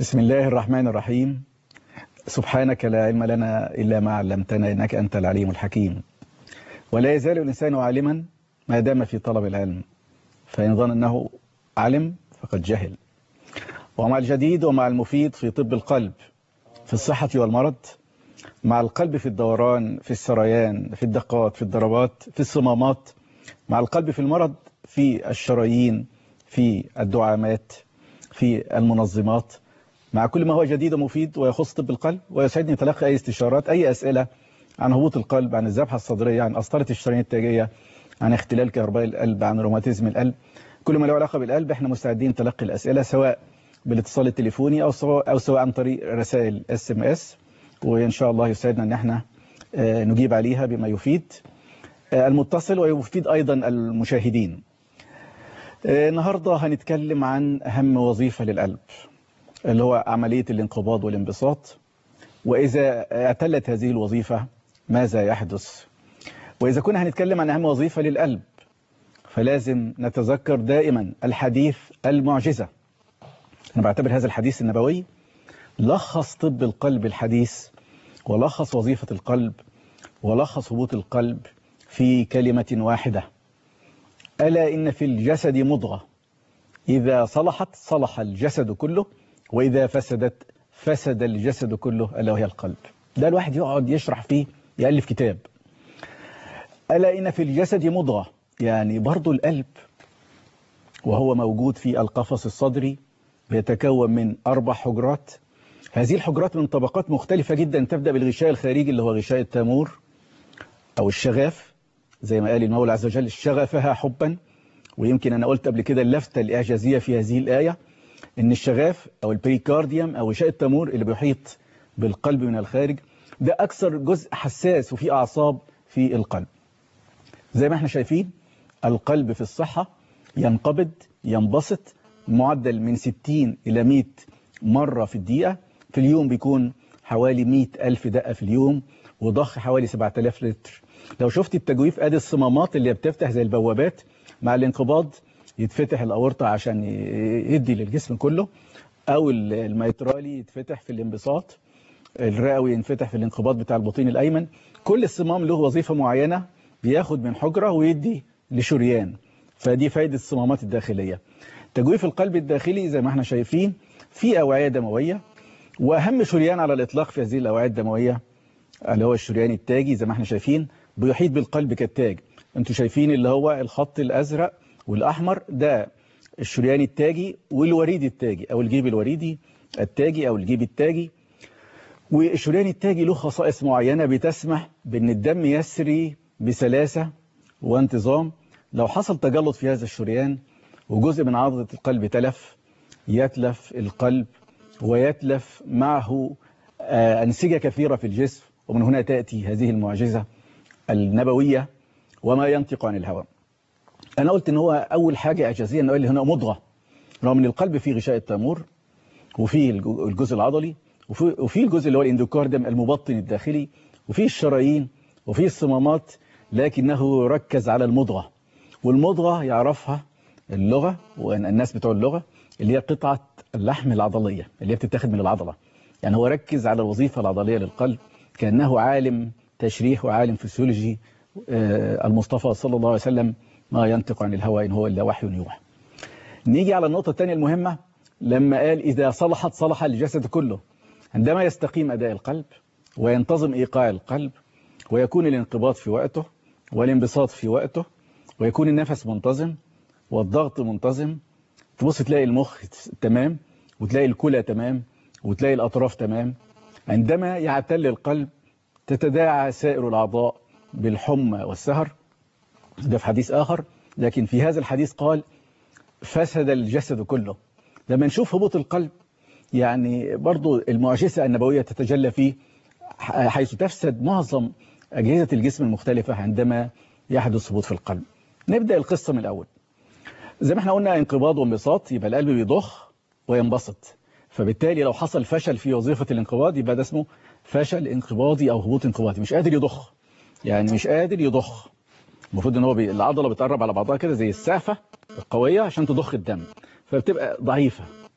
بسم الله الرحمن الرحيم. سبحانك لا علم لنا إلا ما علمتنا إنك أنت العليم الحكيم. ولا يزال الإنسان عالما ما دام في طلب العلم، فإن ظن أنه علم فقد جهل. ومع الجديد ومع المفيد في طب القلب، في الصحة والمرض، مع القلب في الدوران، في السريان، في الدقات، في الضربات، في الصمامات، مع القلب في المرض، في الشرايين، في الدعامات، في المنظمات، مع كل ما هو جديد ومفيد ويخص طب القلب. ويسعدني تلقي أي استشارات، أي أسئلة عن هبوط القلب، عن الذبحة الصدرية، عن قسطرة الشرايين التاجية، عن اختلال كهرباء القلب، عن روماتيزم القلب. كل ما له علاقة بالقلب احنا مستعدين تلقي الأسئلة، سواء بالاتصال التليفوني أو سواء عن طريق رسائل SMS، وإن شاء الله يسعدنا أن احنا نجيب عليها بما يفيد المتصل ويفيد أيضا المشاهدين. النهاردة هنتكلم عن أهم وظيفة للقلب، اللي هو عملية الانقباض والانبساط. وإذا اعتلت هذه الوظيفة ماذا يحدث؟ وإذا كنا هنتكلم عن أهم وظيفة للقلب فلازم نتذكر دائما الحديث المعجزة. أنا بعتبر هذا الحديث النبوي لخص طب القلب الحديث، ولخص وظيفة القلب، ولخص هبوط القلب في كلمة واحدة: ألا إن في الجسد مضغة إذا صلحت صلح الجسد كله، وإذا فسدت فسد الجسد كله، ألا وهي القلب. ده الواحد يقعد يشرح فيه، يألف كتاب. ألا إن في الجسد مضغة، يعني برضو القلب وهو موجود في القفص الصدري بيتكون من 4 حجرات. هذه الحجرات من طبقات مختلفة جدا، تبدأ بالغشاء الخارجي اللي هو غشاء التامور أو الشغاف، زي ما قال المولى عز وجل: شغفها حبا. ويمكن أنا قلت قبل كده اللفتة الإعجازية في هذه الآية إن الشغاف أو البريكارديوم أو غشاء التامور اللي بيحيط بالقلب من الخارج ده أكثر جزء حساس وفيه أعصاب في القلب. زي ما احنا شايفين القلب في الصحة ينقبض ينبسط معدل من 60 إلى 100 مرة في الدقيقة. في اليوم بيكون حوالي 100,000 دقة في اليوم، وضخ حوالي 7000 لتر. لو شفت التجويف ادي الصمامات اللي بتفتح زي البوابات، مع الانقباض يتفتح الأورطة عشان يدي للجسم كله، أو الميترالي يتفتح في الانبساط، الرئوي ينفتح في الانقباض بتاع البطين الأيمن. كل الصمام له وظيفة معينة، بياخد من حجرة ويدي لشريان. فدي فايدة الصمامات الداخلية. تجويف القلب الداخلي زي ما احنا شايفين في أوعية دموية، وأهم شريان على الإطلاق في هذه الأوعية الدموية اللي هو الشريان التاجي. زي ما احنا شايفين بيحيط بالقلب كالتاج. انتوا شايفين اللي هو الخط الأزرق والأحمر ده الشريان التاجي، والوريد التاجي أو الجيب الوريدي التاجي أو الجيب التاجي. والشريان التاجي له خصائص معينة بتسمح بأن الدم يسري بسلاسة وانتظام. لو حصل تجلط في هذا الشريان وجزء من عضلة القلب تلف، يتلف القلب ويتلف معه أنسجة كثيرة في الجسم. ومن هنا تأتي هذه المعجزة النبوية: وما ينطق عن الهوى. أنا قلت إن هو أول حاجة إعجازية إنه قال لي هنا مضغة، رغم إن القلب فيه غشاء التامور وفيه الجزء العضلي وفيه الجزء اللي هو الاندوكارديوم المبطن الداخلي وفيه الشرايين وفيه الصمامات، لكنه ركز على المضغة. والمضغة يعرفها اللغة والناس بتوع اللغة اللي هي قطعة اللحم العضلية اللي هي بتتاخد من العضلة. يعني هو ركز على الوظيفة العضلية للقلب كأنه عالم تشريح وعالم فسيولوجي. المصطفى صلى الله عليه وسلم ما ينطق عن الهوى إن هو إلا وحي يوحى. نيجي على النقطة الثانية المهمة، لما قال إذا صلحت صلح الجسد كله. عندما يستقيم أداء القلب وينتظم إيقاع القلب ويكون الانقباض في وقته والانبساط في وقته ويكون النفس منتظم والضغط منتظم، تبص تلاقي المخ تمام، وتلاقي الكلى تمام، وتلاقي الأطراف تمام. عندما يعتل القلب تتداعى سائر الأعضاء بالحمى والسهر. ده في حديث آخر، لكن في هذا الحديث قال فسد الجسد كله. لما نشوف هبوط القلب يعني برضو المعجزة النبوية تتجلى فيه، حيث تفسد معظم أجهزة الجسم المختلفة عندما يحدث هبوط في القلب. نبدأ القصة من الأول. زي ما احنا قلنا انقباض وانبساط، يبقى القلب بيضخ وينبسط. فبالتالي لو حصل فشل في وظيفة الانقباض يبقى ده اسمه فشل انقباضي أو هبوط انقباضي. مش قادر يضخ، يعني مش قادر يضخ. المفروض ان هو العضلة بتقرب على بعضها كده زي السعفة القوية عشان تضخ الدم، فبتبقى ضعيفة.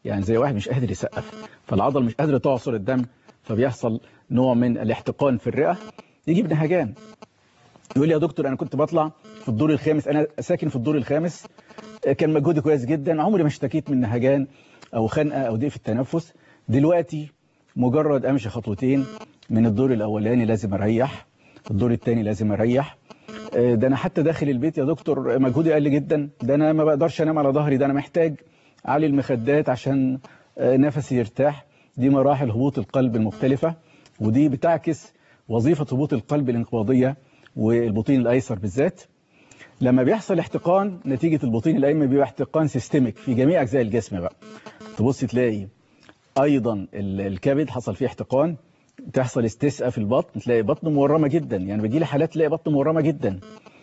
يعني زي واحد مش قادر يسقف، فالعضله مش قادره تعصر الدم، فبيحصل نوع من الاحتقان في الرئه، يجيب نهجان. يقول لي يا دكتور انا كنت بطلع في الدور الخامس، انا ساكن في الدور الخامس، كان مجهودي كويس جدا، عمري ما اشتكيت من نهجان او خنقه او ضيق في التنفس. دلوقتي مجرد امشي خطوتين من الدور الاولاني لازم اريح، الدور الثاني لازم اريح. ده انا حتى داخل البيت يا دكتور مجهودي قل جدا، ده انا ما بقدرش انام على ظهري، ده انا محتاج اعلي المخدات عشان نفسي يرتاح. دي مراحل هبوط القلب المختلفه، ودي بتعكس وظيفه هبوط القلب الانقباضيه والبطين الايسر بالذات. لما بيحصل احتقان نتيجه البطين الايمن بيبقى احتقان سيستميك في جميع اجزاء الجسم بقى. تبص تلاقي ايضا الكبد حصل فيه احتقان، تحصل استسقاء في البطن، تلاقي بطن مورمه جدا، يعني بيجي لي حالات تلاقي بطن مورمه جدا.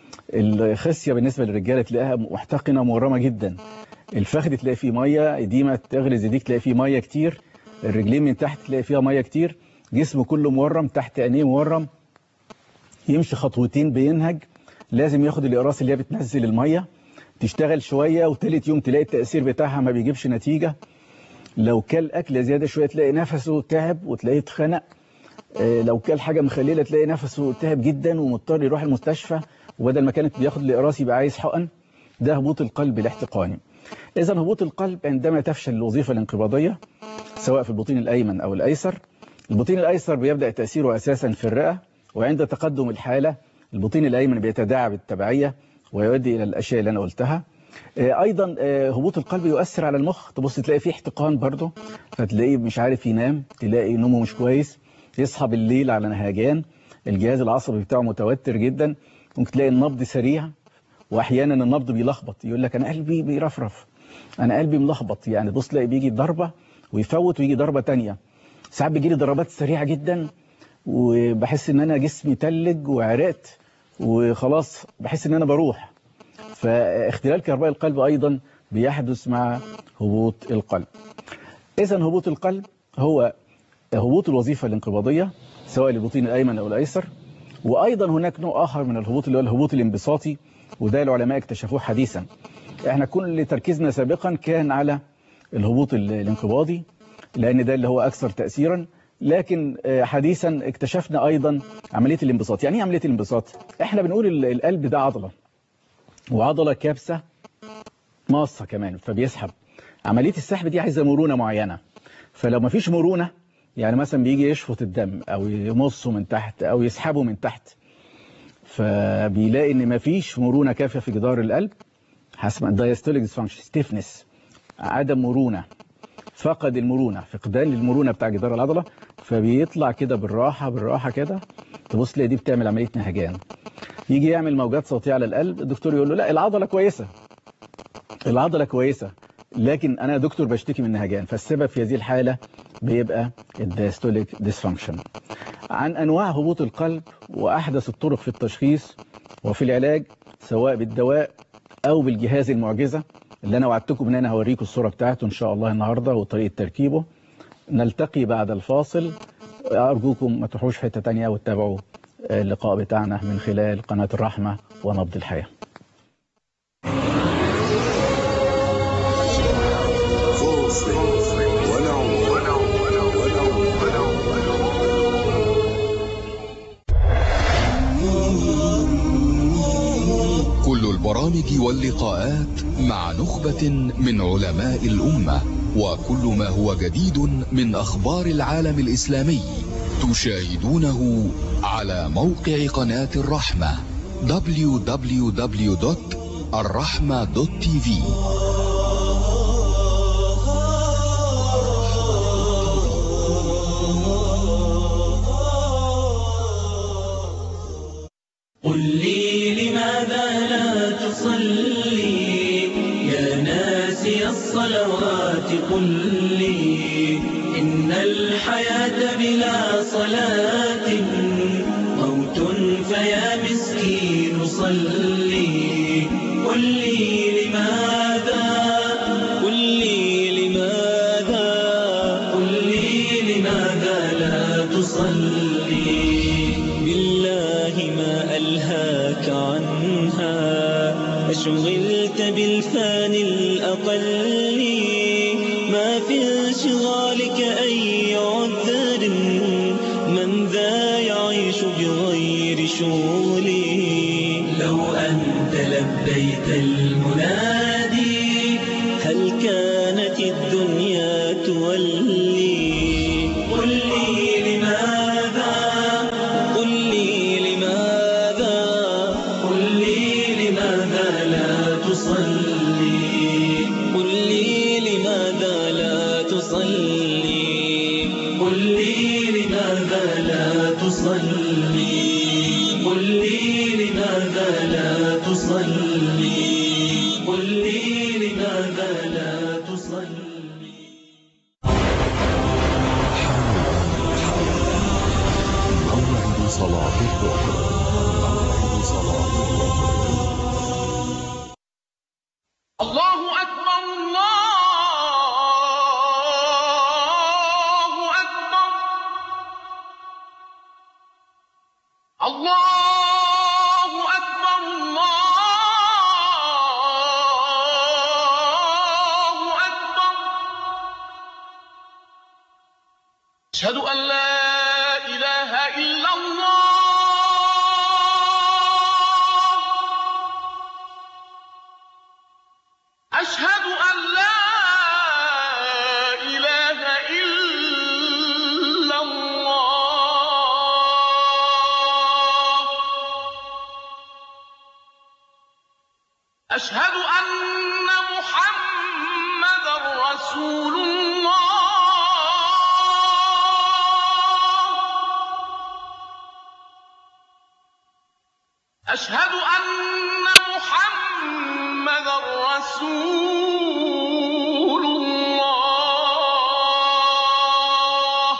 الخصيه بالنسبه للرجاله تلاقيها محتقنه مورمه جدا. الفخذ تلاقي فيه ميه، اديمه تغرز ايديك تلاقي فيه ميه كتير. الرجلين من تحت تلاقي فيها ميه كتير. جسمه كله مورم، تحت عينيه مورم، يمشي خطوتين بينهج، لازم ياخد الاقراص اللي هي بتنزل الميه، تشتغل شويه وثالث يوم تلاقي التاثير بتاعها ما بيجيبش نتيجه. لو كل اكل زياده شويه تلاقي نفسه تعب وتلاقيه اتخنق. لو كل حاجه مخلله تلاقي نفسه تعب جدا ومضطر يروح المستشفى، وبدل ما كانت بياخد الاقراص يبقى عايز حقن. ده هبوط القلب الاحتقاني. اذا هبوط القلب عندما تفشل الوظيفه الانقباضيه سواء في البطين الايمن او الايسر. البطين الايسر بيبدا تاثيره اساسا في الرئه، وعند تقدم الحاله البطين الايمن بيتداعى بالتبعيه ويؤدي الى الاشياء اللي انا قلتها. ايضا هبوط القلب يؤثر على المخ، تبص تلاقي فيه احتقان برضه، فتلاقيه مش عارف ينام، تلاقي نومه مش كويس، يصحى بالليل على نهجان، الجهاز العصبي بتاعه متوتر جدا، ممكن تلاقي النبض سريع، واحيانا النبض بيلخبط، يقول لك انا قلبي بيرفرف، انا قلبي ملخبط، يعني بص تلاقي بيجي ضربه ويفوت ويجي ضربه ثانيه. ساعات بيجي لي ضربات سريعه جدا وبحس ان انا جسمي تلج وعرقت وخلاص بحس ان انا بروح. فاختلال كهرباء القلب ايضا بيحدث مع هبوط القلب. اذا هبوط القلب هو هبوط الوظيفه الانقباضيه سواء للبطين الايمن او الايسر. وايضا هناك نوع اخر من الهبوط اللي هو الهبوط الانبساطي، وده العلماء اكتشفوه حديثا. احنا كل تركيزنا سابقا كان على الهبوط الانقباضي لان ده اللي هو اكثر تاثيرا، لكن حديثا اكتشفنا ايضا عمليه الانبساط. يعني ايه عمليه الانبساط؟ احنا بنقول القلب ده عضله، وعضله كابسه ماصه كمان، فبيسحب. عمليه السحب دي عايزه مرونه معينه، فلو ما فيش مرونه، يعني مثلا بيجي يشفط الدم او يمصه من تحت او يسحبه من تحت، فبيلاقي ان ما فيش مرونه كافيه في جدار القلب، حسب الدايستوليك ديسفانكشن، ستيفنس، عدم مرونه، فقد المرونه، فقدان المرونه بتاع جدار العضله، فبيطلع كده بالراحه بالراحه كده، تبص تلاقي دي بتعمل عمليه نهجان. يجي يعمل موجات صوتيه على القلب، الدكتور يقول له لا العضله كويسه، العضله كويسه، لكن انا يا دكتور بشتكي من نهجان. فالسبب في هذه الحاله بيبقى الدايستوليك ديسفانكشن. عن انواع هبوط القلب واحدث الطرق في التشخيص وفي العلاج سواء بالدواء او بالجهاز المعجزه اللي انا وعدتكم ان انا هوريكم الصوره بتاعته ان شاء الله النهارده وطريقه تركيبه. نلتقي بعد الفاصل. ارجوكم ما تروحوش في حته ثانيه وتتابعوا اللقاء بتاعنا من خلال قناه الرحمه ونبض الحياه. كل البرامج واللقاءات مع نخبة من علماء الأمة، وكل ما هو جديد من أخبار العالم الإسلامي تشاهدونه على موقع قناة الرحمة www.الرحمة.tv. قل لي لماذا لا تصلي يا ناسي الصلوات؟ قل لي إن الحياة بلا صلاة موت، فيا مسكين صلي. قل لي لماذا، قل لي لماذا، قل لي لماذا لا تصلي؟ بالله ما ألهاك عنها، أشغلت بالفاني الأقل، ما في شغلي. لو أنت لبيت المنادي هل كانت الدنيا تولي؟ قل لي لماذا، قل لي لماذا، قل لي لماذا لا تصلي؟ قل لي لماذا لا تصلي؟ قل لي لماذا لا تصلي؟ قل لي لماذا لا تصلي؟ قل لي لماذا لا تصلي؟ موعد صلاة الظهر. موعد صلاة الظهر. الله أكبر، الله أكبر، الله أكبر، الله أكبر. أشهد أن لا إله إلا الله. أشهد أن لا إله إلا الله. أشهد أن محمدًا رسول الله. أشهد أن محمدًا رسول الله.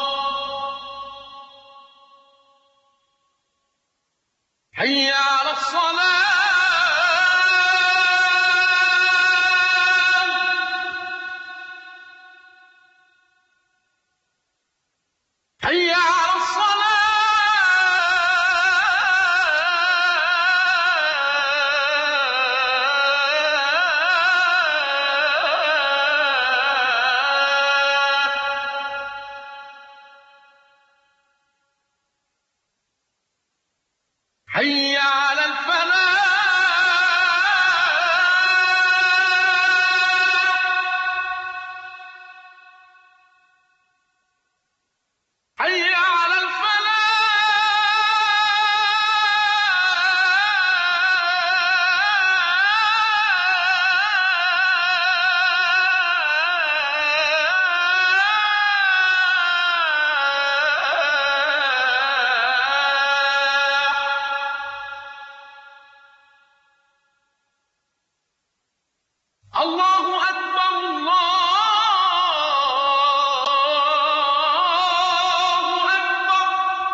حي على الصلاة. حي على حي على الفلاح. حي على الله أكبر، الله أكبر.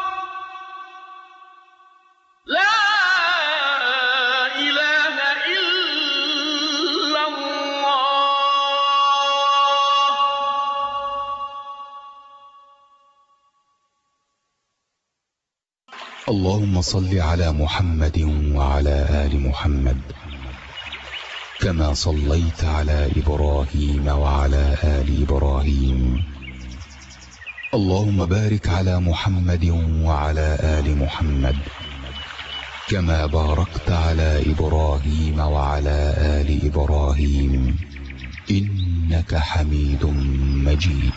لا إله إلا الله. اللهم صل على محمد وعلى آل محمد كما صليت على إبراهيم وعلى آل إبراهيم. اللهم بارك على محمد وعلى آل محمد كما باركت على إبراهيم وعلى آل إبراهيم إنك حميد مجيد.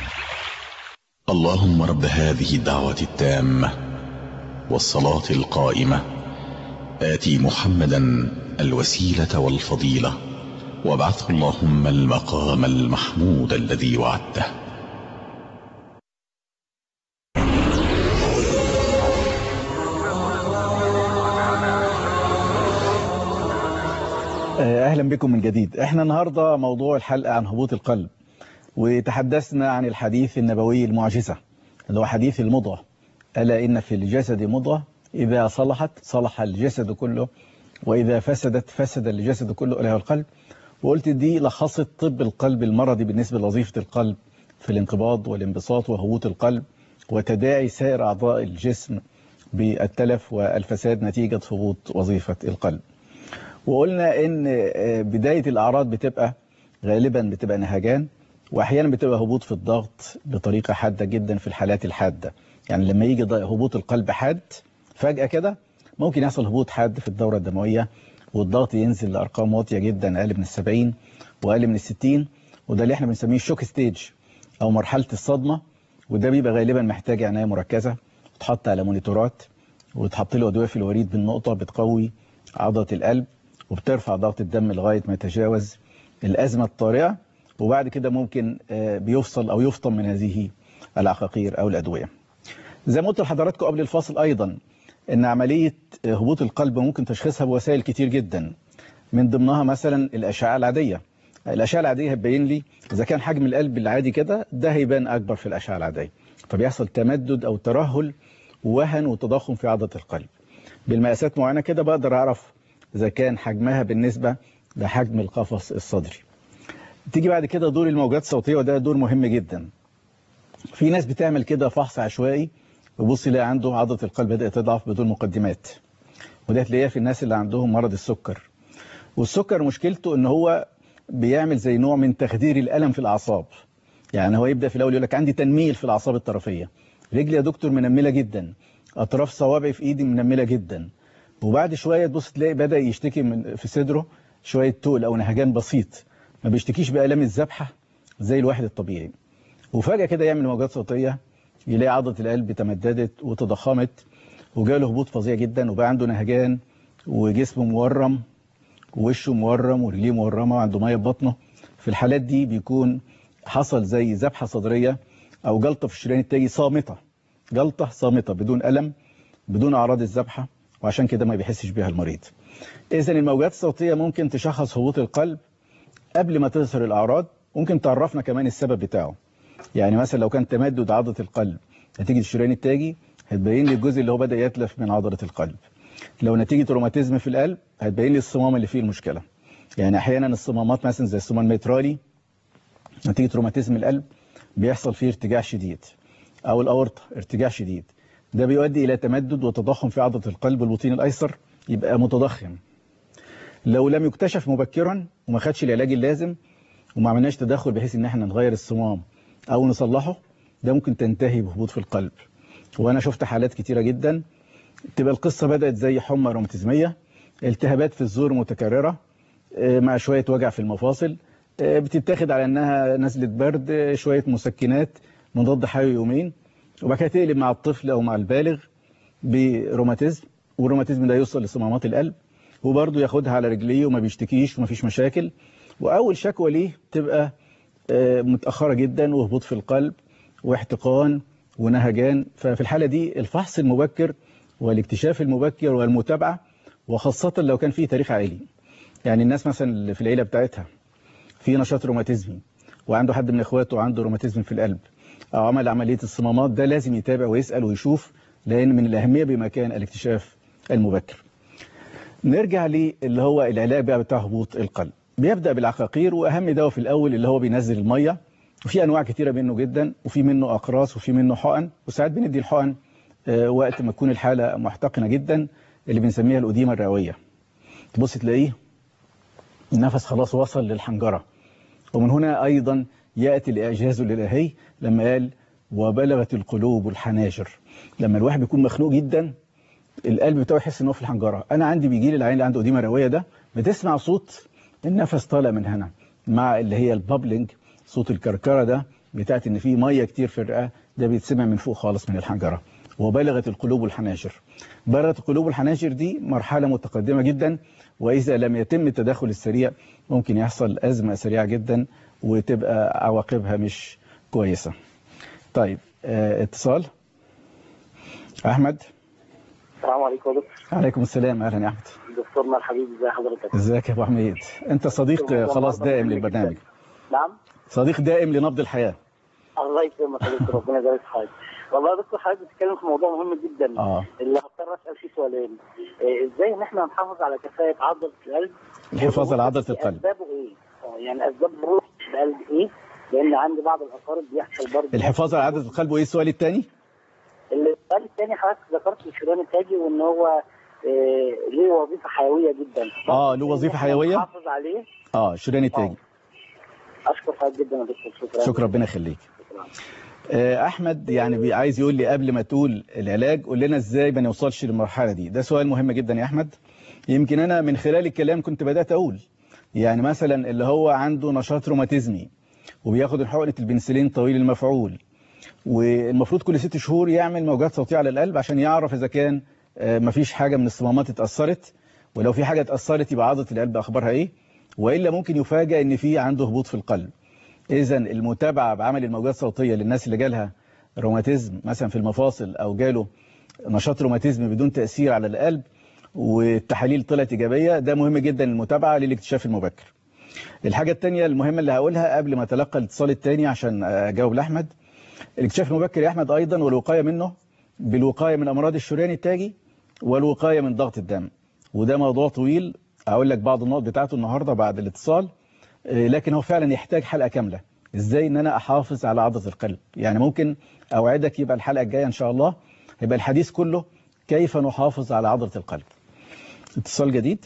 اللهم رب هذه الدعوة التامة والصلاة القائمة آتي محمدا الوسيلة والفضيلة وابعثه اللهم المقام المحمود الذي وعدته. أهلا بكم من جديد. احنا النهاردة موضوع الحلقة عن هبوط القلب، وتحدثنا عن الحديث النبوي المعجزة اللي هو حديث المضغة، ألا إن في الجسد مضغة إذا صلحت صلح الجسد كله وإذا فسدت فسد الجسد كله ألا هو القلب. وقلت دي لخصت طب القلب المرضي بالنسبة لوظيفة القلب في الانقباض والانبساط وهبوط القلب وتداعي سائر أعضاء الجسم بالتلف والفساد نتيجة هبوط وظيفة القلب. وقلنا إن بداية الأعراض بتبقى غالبا نهجان، وأحيانا بتبقى هبوط في الضغط بطريقة حادة جدا في الحالات الحادة. يعني لما يجي هبوط القلب حاد فجأة كده ممكن يحصل هبوط حاد في الدورة الدموية، والضغط ينزل لأرقام واطية جدا، أقل من 70 وأقل من 60، وده اللي احنا بنسميه الشوك ستيج أو مرحلة الصدمة. وده بيبقى غالبا محتاج عناية مركزة، تحط على مونيتورات وتحط له أدوية في الوريد بالنقطة بتقوي عضلة القلب وبترفع ضغط الدم لغاية ما يتجاوز الأزمة الطارئة، وبعد كده ممكن بيفصل أو يفطم من هذه العقاقير أو الأدوية. زي ما قلت لحضراتكم قبل الفاصل أيضا إن عملية هبوط القلب ممكن تشخيصها بوسائل كتير جدا، من ضمنها مثلا الأشعة العادية. الأشعة العادية هتبين لي إذا كان حجم القلب العادي كده، ده هيبان أكبر في الأشعة العادية، فبيحصل تمدد أو ترهل ووهن وتضخم في عضلة القلب. بالمقاسات معينة كده بقدر أعرف إذا كان حجمها بالنسبة لحجم القفص الصدري. تيجي بعد كده دور الموجات الصوتية، وده دور مهم جدا. في ناس بتعمل كده فحص عشوائي ويبص يلاقي عنده عضلة القلب بدأت تضعف بدون مقدمات، وده تلاقيها في الناس اللي عندهم مرض السكر. والسكر مشكلته ان هو بيعمل زي نوع من تخدير الألم في الأعصاب. يعني هو يبدأ في الأول يقول لك عندي تنميل في الأعصاب الطرفية، رجلي يا دكتور منملة جدا، أطراف صوابعي في إيدي منملة جدا، وبعد شوية تبص تلاقي بدأ يشتكي من في صدره شوية تقل أو نهجان بسيط، ما بيشتكيش بآلام الذبحة زي الواحد الطبيعي. وفجأة كده يعمل موجات صوتية يلاقي عضلة القلب تمددت وتضخمت وجاله هبوط فظيع جدا، وبقى عنده نهجان وجسمه مورم ووشه مورم ورجليه مورمه وعنده ميه في بطنه. في الحالات دي بيكون حصل زي ذبحه صدريه او جلطه في الشريان التاجي صامته، جلطه صامته بدون الم بدون اعراض الذبحه، وعشان كده ما بيحسش بيها المريض. اذا الموجات الصوتيه ممكن تشخص هبوط القلب قبل ما تظهر الاعراض، ممكن تعرفنا كمان السبب بتاعه. يعني مثلا لو كان تمدد عضله القلب نتيجه الشريان التاجي هتبين لي الجزء اللي هو بدا يتلف من عضله القلب. لو نتيجه روماتيزم في القلب هتبين لي الصمام اللي فيه المشكله. يعني احيانا الصمامات مثلا زي الصمام الميترالي نتيجه روماتيزم القلب بيحصل فيه ارتجاع شديد، او الاورطه ارتجاع شديد، ده بيؤدي الى تمدد وتضخم في عضله القلب والبطين الايسر يبقى متضخم. لو لم يكتشف مبكرا وما خدش العلاج اللازم وما عملناش تدخل بحيث ان احنا نغير الصمام او نصلحه، ده ممكن تنتهي بهبوط في القلب. وانا شفت حالات كتيره جدا تبقى القصه بدات زي حمى روماتيزميه، التهابات في الزور متكرره مع شويه وجع في المفاصل، بتتاخد على انها نزله برد، شويه مسكنات مضاد حيوي يومين، وبعد كده تقلب مع الطفل او مع البالغ بروماتيزم، والروماتيزم ده يوصل لصمامات القلب وبرضه ياخدها على رجليه وما بيشتكيش وما فيش مشاكل. واول شكوى ليه تبقى متاخره جدا وهبوط في القلب واحتقان ونهجان. ففي الحاله دي الفحص المبكر والاكتشاف المبكر والمتابعه، وخاصه لو كان فيه تاريخ عائلي. يعني الناس مثلا اللي في العيله بتاعتها في نشاط روماتيزمي وعنده حد من اخواته عنده روماتيزم في القلب او عمل عمليه الصمامات، ده لازم يتابع ويسال ويشوف، لان من الاهميه بمكان الاكتشاف المبكر. نرجع اللي هو العلاج بقى بتاع هبوط القلب. بيبدا بالعقاقير، واهم دواء في الاول اللي هو بينزل الميه، وفي انواع كتيره منه جدا، وفي منه اقراص وفي منه حقن، وساعات بندي الحقن وقت ما تكون الحاله محتقنه جدا اللي بنسميها الأديمة الرئويه. تبص تلاقيه النفس خلاص وصل للحنجره. ومن هنا ايضا ياتي الاعجاز الالهي لما قال وبلغت القلوب الحناجر. لما الواحد بيكون مخنوق جدا القلب بتاعه يحس ان هو في الحنجره. انا عندي بيجي لي العين اللي عنده أديمة رئويه ده بتسمع صوت النفس طالع من هنا مع اللي هي البابلينج، صوت الكركره ده بتاعت ان في ميه كتير في الرئه، ده بيتسمع من فوق خالص من الحنجره. وبلغت القلوب الحناجر. بلغت القلوب الحناجر دي مرحله متقدمه جدا، واذا لم يتم التدخل السريع ممكن يحصل ازمه سريعه جدا وتبقى عواقبها مش كويسه. طيب اتصال. احمد. السلام عليكم يا دكتور. عليكم السلام، اهلا يا احمد. دكتورنا الحبيب، ازي حضرتك؟ ازيك يا ابو حميد؟ انت صديق خلاص دائم للبرنامج. نعم، صديق دائم لنبض الحياه. الله يكرمك يا دكتور، ربنا يبارك في حضرتك. والله يا دكتور حضرتك بتتكلم في موضوع مهم جدا اللي هضطر اسال فيه سؤالين. ازاي ان احنا نحافظ على كفاءه عضله القلب؟ الحفاظ على عضله القلب اسبابه ايه؟ يعني اسباب هبوط القلب ايه؟ لان عندي بعض الاقارب بيحصل برضه الحفاظ على عضله القلب. وايه السؤال الثاني؟ السؤال الثاني حضرتك ذكرت الشريان التاجي وان هو ليه وظيفه حيويه جدا. له وظيفه حيويه نحافظ عليه. الشريان التاجي. اشكر حضرتك جدا يا دكتور. شكرا، ربنا يخليك. احمد يعني عايز يقول لي قبل ما تقول العلاج قول لنا ازاي ما نوصلش للمرحله دي. ده سؤال مهم جدا يا احمد. يمكن انا من خلال الكلام كنت بدات اقول يعني مثلا اللي هو عنده نشاط روماتيزمي وبياخد حقنه البنسلين طويل المفعول، والمفروض كل 6 شهور يعمل موجات صوتيه على القلب عشان يعرف اذا كان مفيش حاجه من الصمامات اتاثرت، ولو في حاجه اتاثرت يبقى عضله القلب اخبارها ايه، والا ممكن يفاجئ ان في عنده هبوط في القلب. إذا المتابعة بعمل الموجات الصوتية للناس اللي جالها روماتيزم مثلا في المفاصل أو جاله نشاط روماتيزم بدون تأثير على القلب والتحاليل طلعت إيجابية، ده مهم جدا المتابعة للاكتشاف المبكر. الحاجة الثانية المهمة اللي هقولها قبل ما أتلقى الاتصال الثاني عشان أجاوب لأحمد، الاكتشاف المبكر يا أحمد أيضا والوقاية منه بالوقاية من أمراض الشريان التاجي والوقاية من ضغط الدم، وده موضوع طويل أقول لك بعض النقط بتاعته النهاردة بعد الاتصال، لكن هو فعلا يحتاج حلقة كاملة ازاي ان انا احافظ على عضلة القلب. يعني ممكن اوعدك يبقى الحلقة الجاية ان شاء الله يبقى الحديث كله كيف نحافظ على عضلة القلب. اتصال جديد.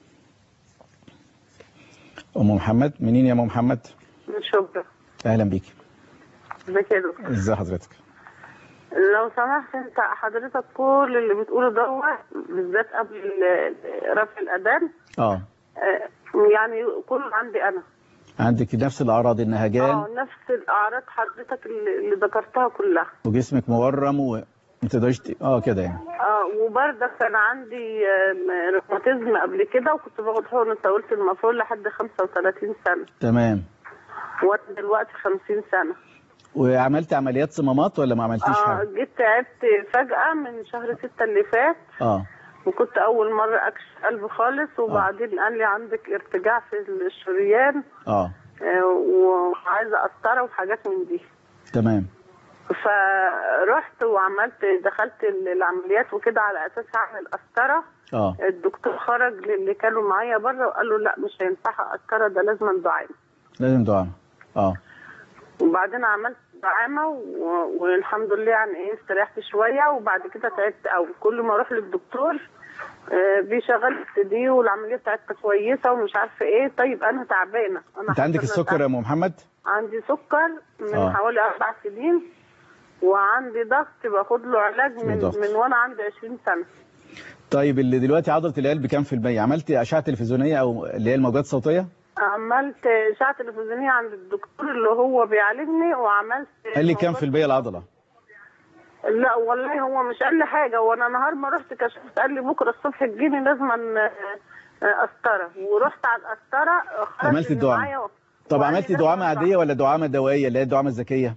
ام محمد، منين يا ام محمد؟ من شبرا. اهلا بيك. ازيك يا دكتور؟ ازي حضرتك؟ لو سمحت انت حضرتك كل اللي بتقوله دوت بالذات قبل رفع الاذان يعني كله عندي انا. عندك نفس الاعراض النهجان؟ نفس الاعراض حضرتك اللي ذكرتها كلها. وجسمك مورم وما تقدريش كده يعني. وبرضك كان عندي روماتيزم قبل كده وكنت باخد حقنه طويله المفعول لحد 35 سنه. تمام. وانا دلوقتي 50 سنه. وعملت عمليات صمامات ولا ما عملتيش حاجه؟ جيت تعبت فجاه من شهر 6 اللي فات. وكنت اول مره اكشف قلب خالص وبعدين قال لي عندك ارتجاع في الشريان وعايزه قسطره وحاجات من دي. تمام. فرحت وعملت دخلت العمليات وكده على اساس اعمل قسطره. الدكتور خرج للي كانوا معايا بره وقال له لا مش هينفعها قسطره، ده لازم دعامه. لازم دعامه. وبعدين عملت دعامه والحمد لله يعني استريحت شويه وبعد كده تعبت قوي. كل ما اروح للدكتور بيشغل دي والعمليه بتاعتها كويسه ومش عارفه ايه. طيب انا تعبانه. انت عندك السكر يا ام محمد؟ عندي سكر من حوالي 4 سنين وعندي ضغط باخد له علاج من وانا عندي 20 سنه. طيب اللي دلوقتي عضله القلب كام في المية؟ عملتي اشعه تلفزيونيه او اللي هي الموجات الصوتيه؟ عملت اشعه تلفزيونيه عند الدكتور اللي هو بيعالجني وعملت. قال لي كام في المية العضله؟ لا والله هو مش قال لي حاجه، وانا نهار ما رحت كشفت قال لي بكره الصبح تجيني لازم قسطره، ورحت على القسطره. عملت الدعامه؟ طب عملتي دعامه عاديه ولا دعامه دوائيه اللي هي الدعامه الذكيه؟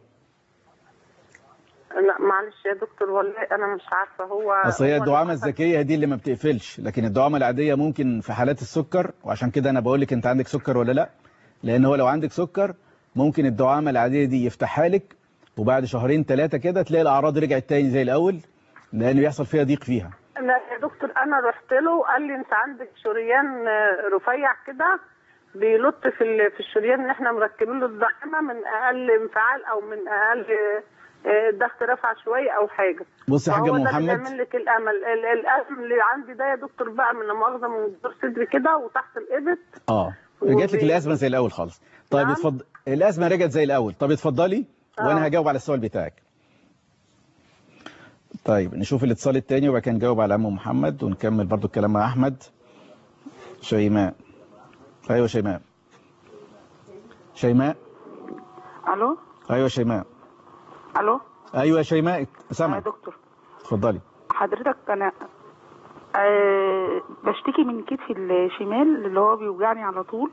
لا معلش يا دكتور والله انا مش عارفه. اصل هي الدعامه الذكيه دي اللي ما بتقفلش، لكن الدعامه العاديه ممكن في حالات السكر، وعشان كده انا بقول لك انت عندك سكر ولا لا، لان هو لو عندك سكر ممكن الدعامه العاديه دي يفتحها لك وبعد 2 3 كده تلاقي الاعراض رجعت تاني زي الاول لان بيحصل فيها ضيق فيها. لا يا دكتور انا رحت له قال لي انت عندك شريان رفيع كده بيلط في الشريان اللي احنا مركبين له الدعامه من اقل انفعال او من اقل ضغط رفع شويه او حاجه. بص يا حاجه ام محمد، ده بيعمل لك الامل. الالم اللي عندي ده يا دكتور بقى من مؤاخذه من دور صدري كده وتحت الابط. رجعت لك الازمه زي الاول خالص. طيب نعم؟ الازمه رجعت زي الاول. طب اتفضلي وانا هجاوب على السؤال بتاعك. طيب نشوف الاتصال الثاني وبعد كده نجاوب على ام محمد ونكمل برضو الكلام مع احمد. شيماء. ايوه شيماء. شيماء. الو. ايوه شيماء. الو. ايوه يا شيماء سامع. يا دكتور اتفضلي. حضرتك انا بشتكي من كتفي الشمال اللي هو بيوجعني على طول.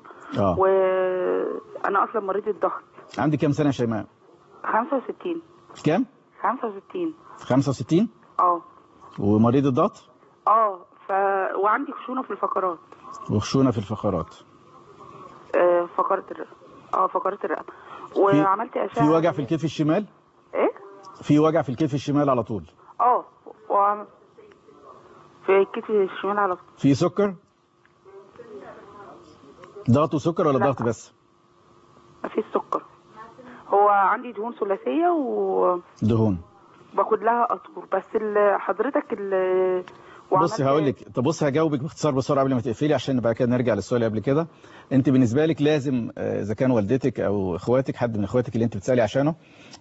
وانا اصلا مريض الضغط. عندي كام سنه يا شيماء؟ 65. كام؟ 65. 65؟ ومريض الضغط؟ وعندي خشونه في الفقرات. وخشونه في الفقرات. فقرة الرقبه. فقرة الرقبه. وعملت اشعه. في وجع في الكتف الشمال؟ ايه؟ في وجع في الكتف الشمال على طول؟ في الكتف الشمال على طول. في سكر؟ ضغط وسكر ولا ضغط بس؟ مفيش سكر. هو عندي دهون ثلاثيه دهون باخد لها قطور بس حضرتك بصي هقول لك، طب بصي هجاوبك باختصار بسرعه قبل ما تقفلي عشان بعد كده نرجع للسؤال قبل كده. انت بالنسبه لك لازم اذا كان والدتك او اخواتك، حد من اخواتك اللي انت بتسالي عشانه،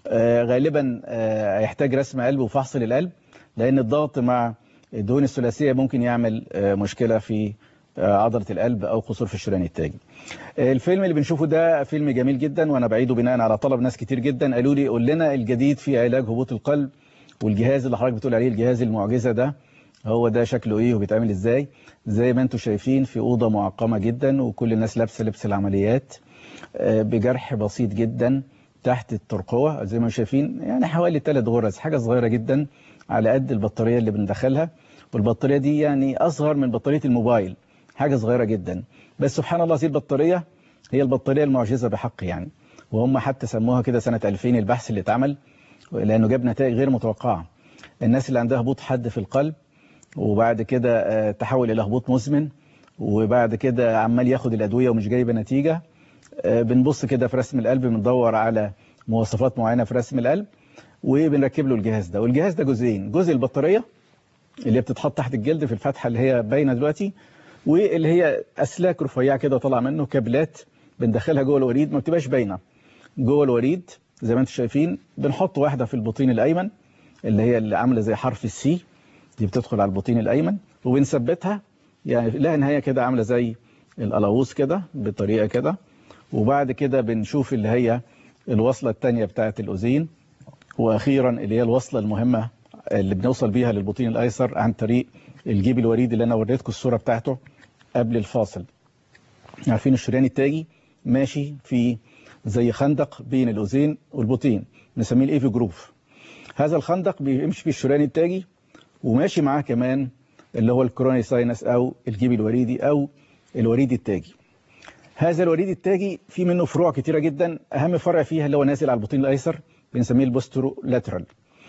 غالبا هيحتاج رسم قلب وفحص للقلب، لان الضغط مع الدهون الثلاثيه ممكن يعمل مشكله في عضله القلب او قصور في الشريان التاجي. الفيلم اللي بنشوفه ده فيلم جميل جدا، وانا بعيده بناء على طلب ناس كتير جدا قالوا لي قول لنا الجديد في علاج هبوط القلب، والجهاز اللي حضرتك بتقول عليه الجهاز المعجزه ده هو ده شكله ايه وبيتعمل ازاي. زي ما انتم شايفين في اوضه معقمه جدا، وكل الناس لابسه لبس العمليات، بجرح بسيط جدا تحت الترقوه زي ما شايفين، يعني حوالي 3 غرز، حاجه صغيره جدا على قد البطاريه اللي بندخلها، والبطاريه دي يعني اصغر من بطاريه الموبايل، حاجه صغيره جدا. بس سبحان الله هذه البطاريه هي البطاريه المعجزه بحق يعني، وهم حتى سموها كده سنه 2000 البحث اللي اتعمل، لانه جاب نتائج غير متوقعه. الناس اللي عندها هبوط حاد في القلب وبعد كده تحول الى هبوط مزمن، وبعد كده عمال ياخد الادويه ومش جايبه نتيجه، بنبص كده في رسم القلب، بندور على مواصفات معينه في رسم القلب وبنركب له الجهاز ده. والجهاز ده جزئين، جزء البطاريه اللي بتتحط تحت الجلد في الفتحه اللي هي باينه دلوقتي، واللي هي اسلاك رفيعه كده طالعه منه كابلات بندخلها جوه الوريد، ما بتبقاش باينه جوه الوريد زي ما انتم شايفين. بنحط واحده في البطين الايمن اللي هي اللي عامله زي حرف السي، دي بتدخل على البطين الايمن، وبنثبتها يعني لها نهايه كده عامله زي القلاووز كده بطريقه كده. وبعد كده بنشوف اللي هي الوصله الثانيه بتاعه الاذين، واخيرا اللي هي الوصله المهمه اللي بنوصل بيها للبطين الايسر عن طريق الجيب الوريدي اللي انا وريتكم الصوره بتاعته قبل الفاصل. عارفين الشريان التاجي ماشي في زي خندق بين الاذين والبطين، نسميه الايفي جروف. هذا الخندق بيمشي في الشريان التاجي، وماشي معاه كمان اللي هو الكروني ساينس او الجيب الوريدي او الوريد التاجي. هذا الوريد التاجي في منه فروع كتيره جدا، اهم فرع فيها اللي هو نازل على البطين الايسر بنسميه البوسترو لاترال.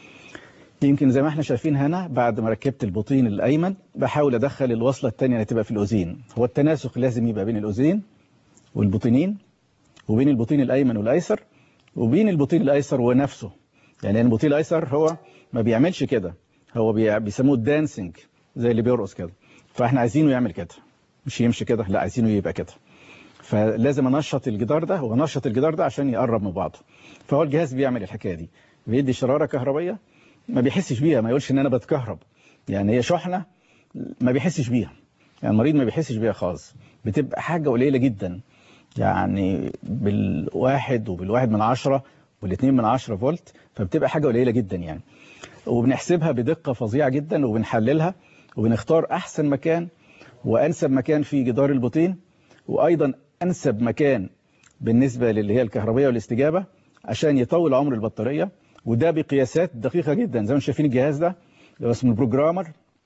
يمكن زي ما احنا شايفين هنا بعد ما ركبت البطين الايمن بحاول ادخل الوصله الثانيه اللي تبقى في الاذين. هو التناسق لازم يبقى بين الاذين والبطينين، وبين البطين الايمن والايسر، وبين البطين الايسر ونفسه. يعني البطين الايسر هو ما بيعملش كده، هو بيسموه الدانسينج زي اللي بيرقص كده، فاحنا عايزينه يعمل كده، مش يمشي كده، لا عايزينه يبقى كده. فلازم انشط الجدار ده وانشط الجدار ده عشان يقرب من بعضه. فهو الجهاز بيعمل الحكايه دي، بيدي شراره كهربيه ما بيحسش بيها، ما يقولش ان انا بتكهرب، يعني هي شحنه ما بيحسش بيها، يعني المريض ما بيحسش بيها خالص، بتبقى حاجه قليله جدا، يعني بالواحد وبالواحد من 10 والاتنين من 10 فولت، فبتبقى حاجه قليله جدا يعني. وبنحسبها بدقه فظيعه جدا وبنحللها وبنختار احسن مكان وانسب مكان في جدار البطين، وايضا انسب مكان بالنسبه للي هي الكهربيه والاستجابه عشان يطول عمر البطاريه، وده بقياسات دقيقه جدا. زي ما شايفين الجهاز ده اللي اسمه البروجرامر،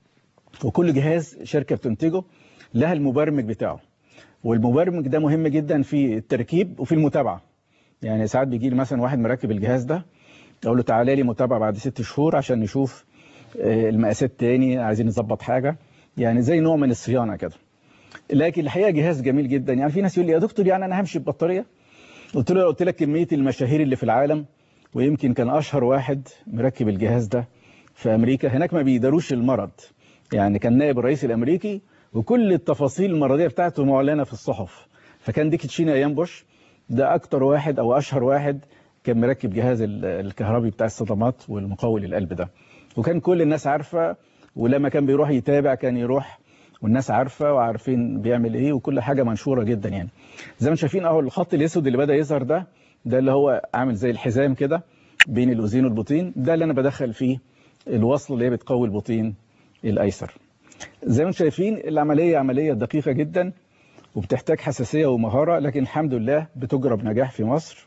وكل جهاز شركه بتنتجه لها المبرمج بتاعه، والمبرمج ده مهم جدا في التركيب وفي المتابعه. يعني ساعات بيجي لي مثلا واحد مركب الجهاز ده اقول له تعالى لي متابعه بعد 6 شهور عشان نشوف المقاسات تاني، عايزين نظبط حاجه، يعني زي نوع من الصيانه كده. لكن الحقيقه جهاز جميل جدا. يعني في ناس يقول لي يا دكتور يعني انا همشي ببطاريه؟ قلت لك كميه المشاهير اللي في العالم، ويمكن كان اشهر واحد مركب الجهاز ده في امريكا، هناك ما بيداروش المرض، يعني كان نائب الرئيس الامريكي وكل التفاصيل المرضيه بتاعته معلنه في الصحف. فكان ديك تشيني ايام بوش ده اكتر واحد او اشهر واحد كان مركب جهاز الكهربي بتاع الصدمات والمقاول للقلب ده، وكان كل الناس عارفه، ولما كان بيروح يتابع كان يروح والناس عارفه وعارفين بيعمل ايه، وكل حاجه منشوره جدا. يعني زي ما شايفين اهو الخط الاسود اللي بدا يظهر ده اللي هو عامل زي الحزام كده بين الاذين والبطين، ده اللي انا بدخل فيه الوصله اللي هي بتقوي البطين الايسر. زي ما انتم شايفين العمليه عمليه دقيقه جدا وبتحتاج حساسيه ومهاره، لكن الحمد لله بتجرى بنجاح في مصر،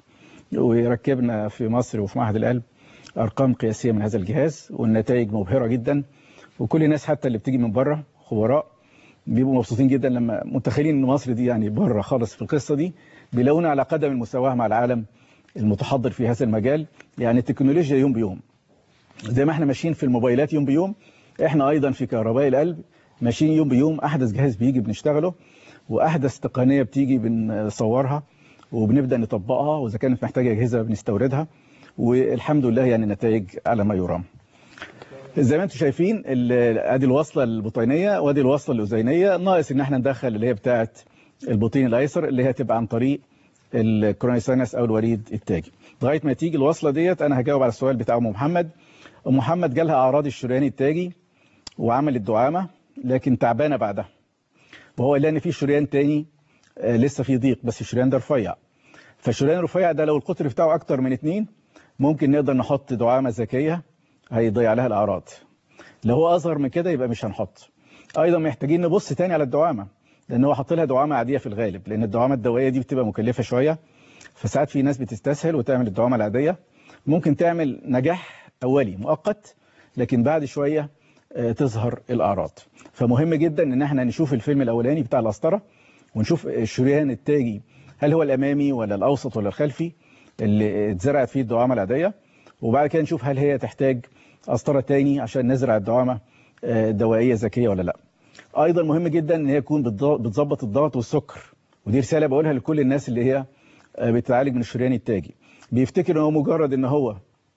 وركبنا في مصر وفي معهد القلب ارقام قياسيه من هذا الجهاز، والنتائج مبهره جدا. وكل الناس حتى اللي بتيجي من بره خبراء بيبقوا مبسوطين جدا لما متخيلين ان مصر دي يعني بره خالص في القصه دي، بيلاقونا على قدم المساواه مع العالم المتحضر في هذا المجال. يعني التكنولوجيا يوم بيوم، زي ما احنا ماشيين في الموبايلات يوم بيوم، احنا ايضا في كهرباء القلب ماشيين يوم بيوم. احدث جهاز بيجي بنشتغله، واحدث تقنيه بتيجي بنصورها وبنبدا نطبقها، واذا كانت محتاجه اجهزه بنستوردها، والحمد لله يعني النتائج على ما يرام. زي ما انتم شايفين ادي الوصله البطينيه وادي الوصله الاذينيه، ناقص ان احنا ندخل اللي هي بتاعه البطين الايسر اللي هي تبقى عن طريق الكوروناري ساينس او الوريد التاجي. لغايه ما تيجي الوصله ديت انا هجاوب على السؤال بتاع ام محمد. ام محمد جالها اعراض الشريان التاجي وعملت دعامه لكن تعبانه بعدها، وهو قال ان في شريان تاني لسه في ضيق بس الشريان ده رفيع. فالشريان الرفيع ده لو القطر بتاعه اكتر من 2 ممكن نقدر نحط دعامه ذكيه هيضيع لها الاعراض. لو هو اصغر من كده يبقى مش هنحط. ايضا محتاجين نبص تاني على الدعامه، لان هو حاط لها دعامه عاديه في الغالب، لان الدعامه الدوائيه دي بتبقى مكلفه شويه، فساعات في ناس بتستسهل وتعمل الدعامه العاديه، ممكن تعمل نجاح اولي مؤقت لكن بعد شويه تظهر الاعراض. فمهم جدا ان احنا نشوف الفيلم الاولاني بتاع القسطره ونشوف الشريان التاجي هل هو الامامي ولا الاوسط ولا الخلفي اللي اتزرعت فيه الدعامه العاديه، وبعد كده نشوف هل هي تحتاج قسطره تاني عشان نزرع الدعامه الدوائيه ذكيه ولا لا. ايضا مهم جدا ان هي تكون بتظبط الضغط والسكر، ودي رساله بقولها لكل الناس اللي هي بتعالج من الشريان التاجي. بيفتكر ان هو مجرد ان هو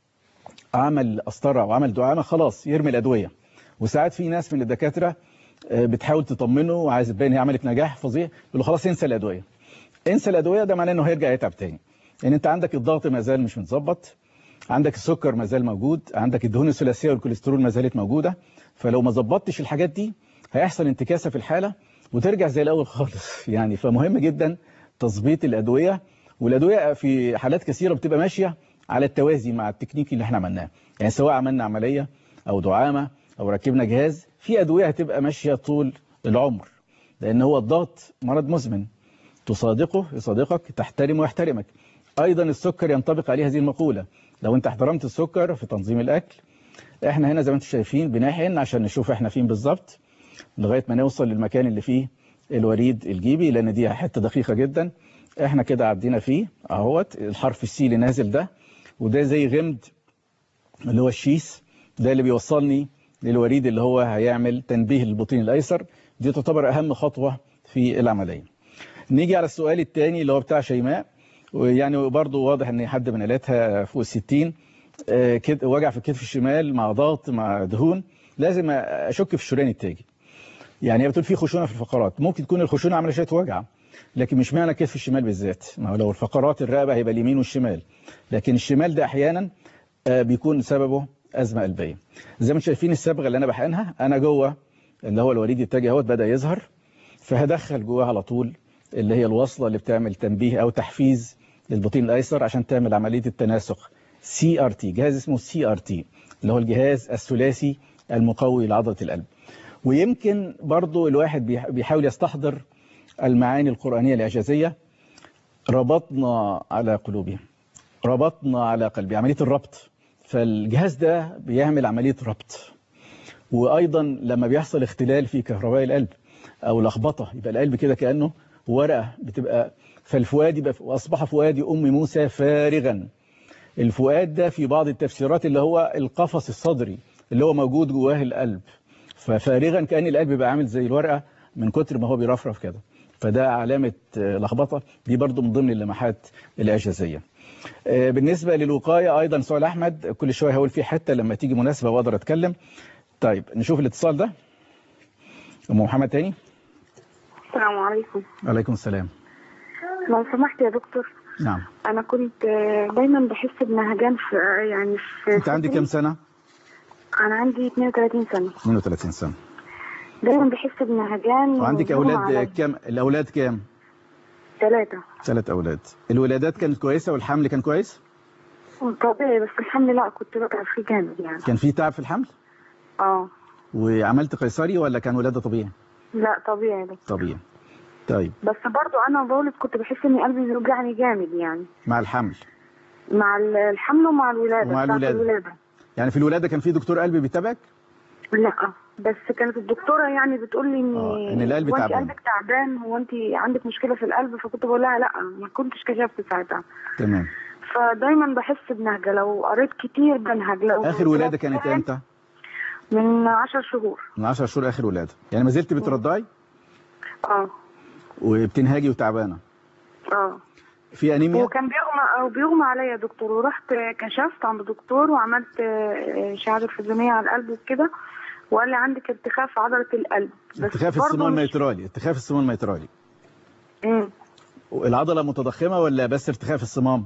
عمل قسطره وعمل دعامه خلاص يرمي الادويه، وساعات في ناس من الدكاتره بتحاول تطمنه وعايز تبين هي عملت نجاح فظيع، يقول له خلاص انسى الادويه. انسى الادويه ده معناه انه هيرجع يتعب تاني، لان انت عندك الضغط ما زال مش متظبط، عندك السكر ما زال موجود، عندك الدهون الثلاثيه والكوليسترول ما زالت موجوده، فلو ما ظبطتش الحاجات دي هيحصل انتكاسه في الحاله وترجع زي الاول خالص يعني. فمهم جدا تظبيط الادويه، والادويه في حالات كثيره بتبقى ماشيه على التوازي مع التكنيك اللي احنا عملناه، يعني سواء عملنا عمليه او دعامه او ركبنا جهاز، في ادويه هتبقى ماشيه طول العمر، لان هو الضغط مرض مزمن، تصادقه يصادقك، تحترمه يحترمك. ايضا السكر ينطبق عليه هذه المقوله، لو انت احترمت السكر في تنظيم الاكل. احنا هنا زي ما انتم شايفين بنحقن عشان نشوف احنا فين بالظبط لغايه ما نوصل للمكان اللي فيه الوريد الجيبي، لان دي حته دقيقه جدا. احنا كده عدينا فيه اهوت الحرف السي اللي نازل ده، وده زي غمد اللي هو الشيس، ده اللي بيوصلني للوريد اللي هو هيعمل تنبيه للبطين الايسر. دي تعتبر اهم خطوه في العمليه. نيجي على السؤال الثاني اللي هو بتاع شيماء، ويعني برضه واضح ان حد من عيلتها فوق ال60 كده وجع في الكتف الشمال مع ضغط مع دهون، لازم اشك في الشريان التاجي. يعني هي بتقول في خشونه في الفقرات، ممكن تكون الخشونه عامله شويه وجع، لكن مش معنى كتف الشمال بالذات، ما هو لو الفقرات الرقبه هيبقى اليمين والشمال، لكن الشمال ده احيانا بيكون سببه ازمه قلبيه. زي ما انتم شايفين الصبغه اللي انا بحقنها، انا جوه اللي هو الوريد التاجي اهوت بدا يظهر، فهدخل جواه على طول اللي هي الوصله اللي بتعمل تنبيه او تحفيز للبطين الايسر عشان تعمل عمليه التناسق CRT، جهاز اسمه CRT اللي هو الجهاز الثلاثي المقوي لعضله القلب. ويمكن برضو الواحد بيحاول يستحضر المعاني القرآنية الإعجازية، ربطنا على قلوبهم، ربطنا على قلبي، عملية الربط. فالجهاز ده بيعمل عملية ربط. وأيضا لما بيحصل اختلال في كهرباء القلب أو لخبطة، يبقى القلب كده كأنه ورقة بتبقى، فالفؤاد يبقى وأصبح فؤاد أم موسى فارغا. الفؤاد ده في بعض التفسيرات اللي هو القفص الصدري اللي هو موجود جواه القلب، ففارغا كأن القلب بقى عامل زي الورقة من كتر ما هو بيرفرف كده، فده علامة لخبطة. دي برضو من ضمن اللمحات الإعجازية. بالنسبة للوقاية أيضا سؤال أحمد كل شوية هقول فيه حتى لما تيجي مناسبة وأقدر أتكلم. طيب نشوف الاتصال ده. أم محمد تاني. السلام عليكم. عليكم السلام. لو سمحت يا دكتور. نعم. أنا كنت دايما بحس بنهجان في أنت عندك كم سنة؟ أنا عندي 32 سنة. 32 سنة. دايما بحس بنهجان. وعندك أولاد كم؟ الأولاد كام؟ 3. 3 أولاد. الولادات كانت كويسة والحمل كان كويس؟ طبيعي، بس الحمل لا كنت بتعب فيه جامد يعني. كان في تعب في الحمل؟ وعملت قيصري ولا كان ولادة طبيعي؟ لا طبيعي. طبيعي. طيب. بس برضو أنا بولد كنت بحس إن قلبي بيوجعني جامد يعني. مع الحمل؟ مع الحمل ومع الولادة. ومع الولادة. يعني في الولادة كان في دكتور قلب بيتابعك؟ لا، بس كانت الدكتورة يعني بتقول لي إن القلب تعبان. وانت قلبك تعبان وانت عندك مشكلة في القلب، فكنت بقول لها لا ما كنتش كشفت ساعتها. تمام. فدايما بحس بنهجة، لو قريت كتير بنهج. لو آخر ولادة كانت امتى؟ من 10 شهور. من 10 شهور آخر ولادة، يعني ما زلت بترضعي؟ اه. وبتنهاجي وتعبانة؟ اه. في انيميا؟ وكان بيغمى عليا يا دكتور، ورحت كشفت عند دكتور وعملت شهاده فيزيائيه على القلب وكده، وقال لي عندك ارتخاء في عضله القلب. ارتخاء في الصمام الميترالي. ارتخاء في الصمام الميترالي. العضله متضخمه ولا بس ارتخاء في الصمام؟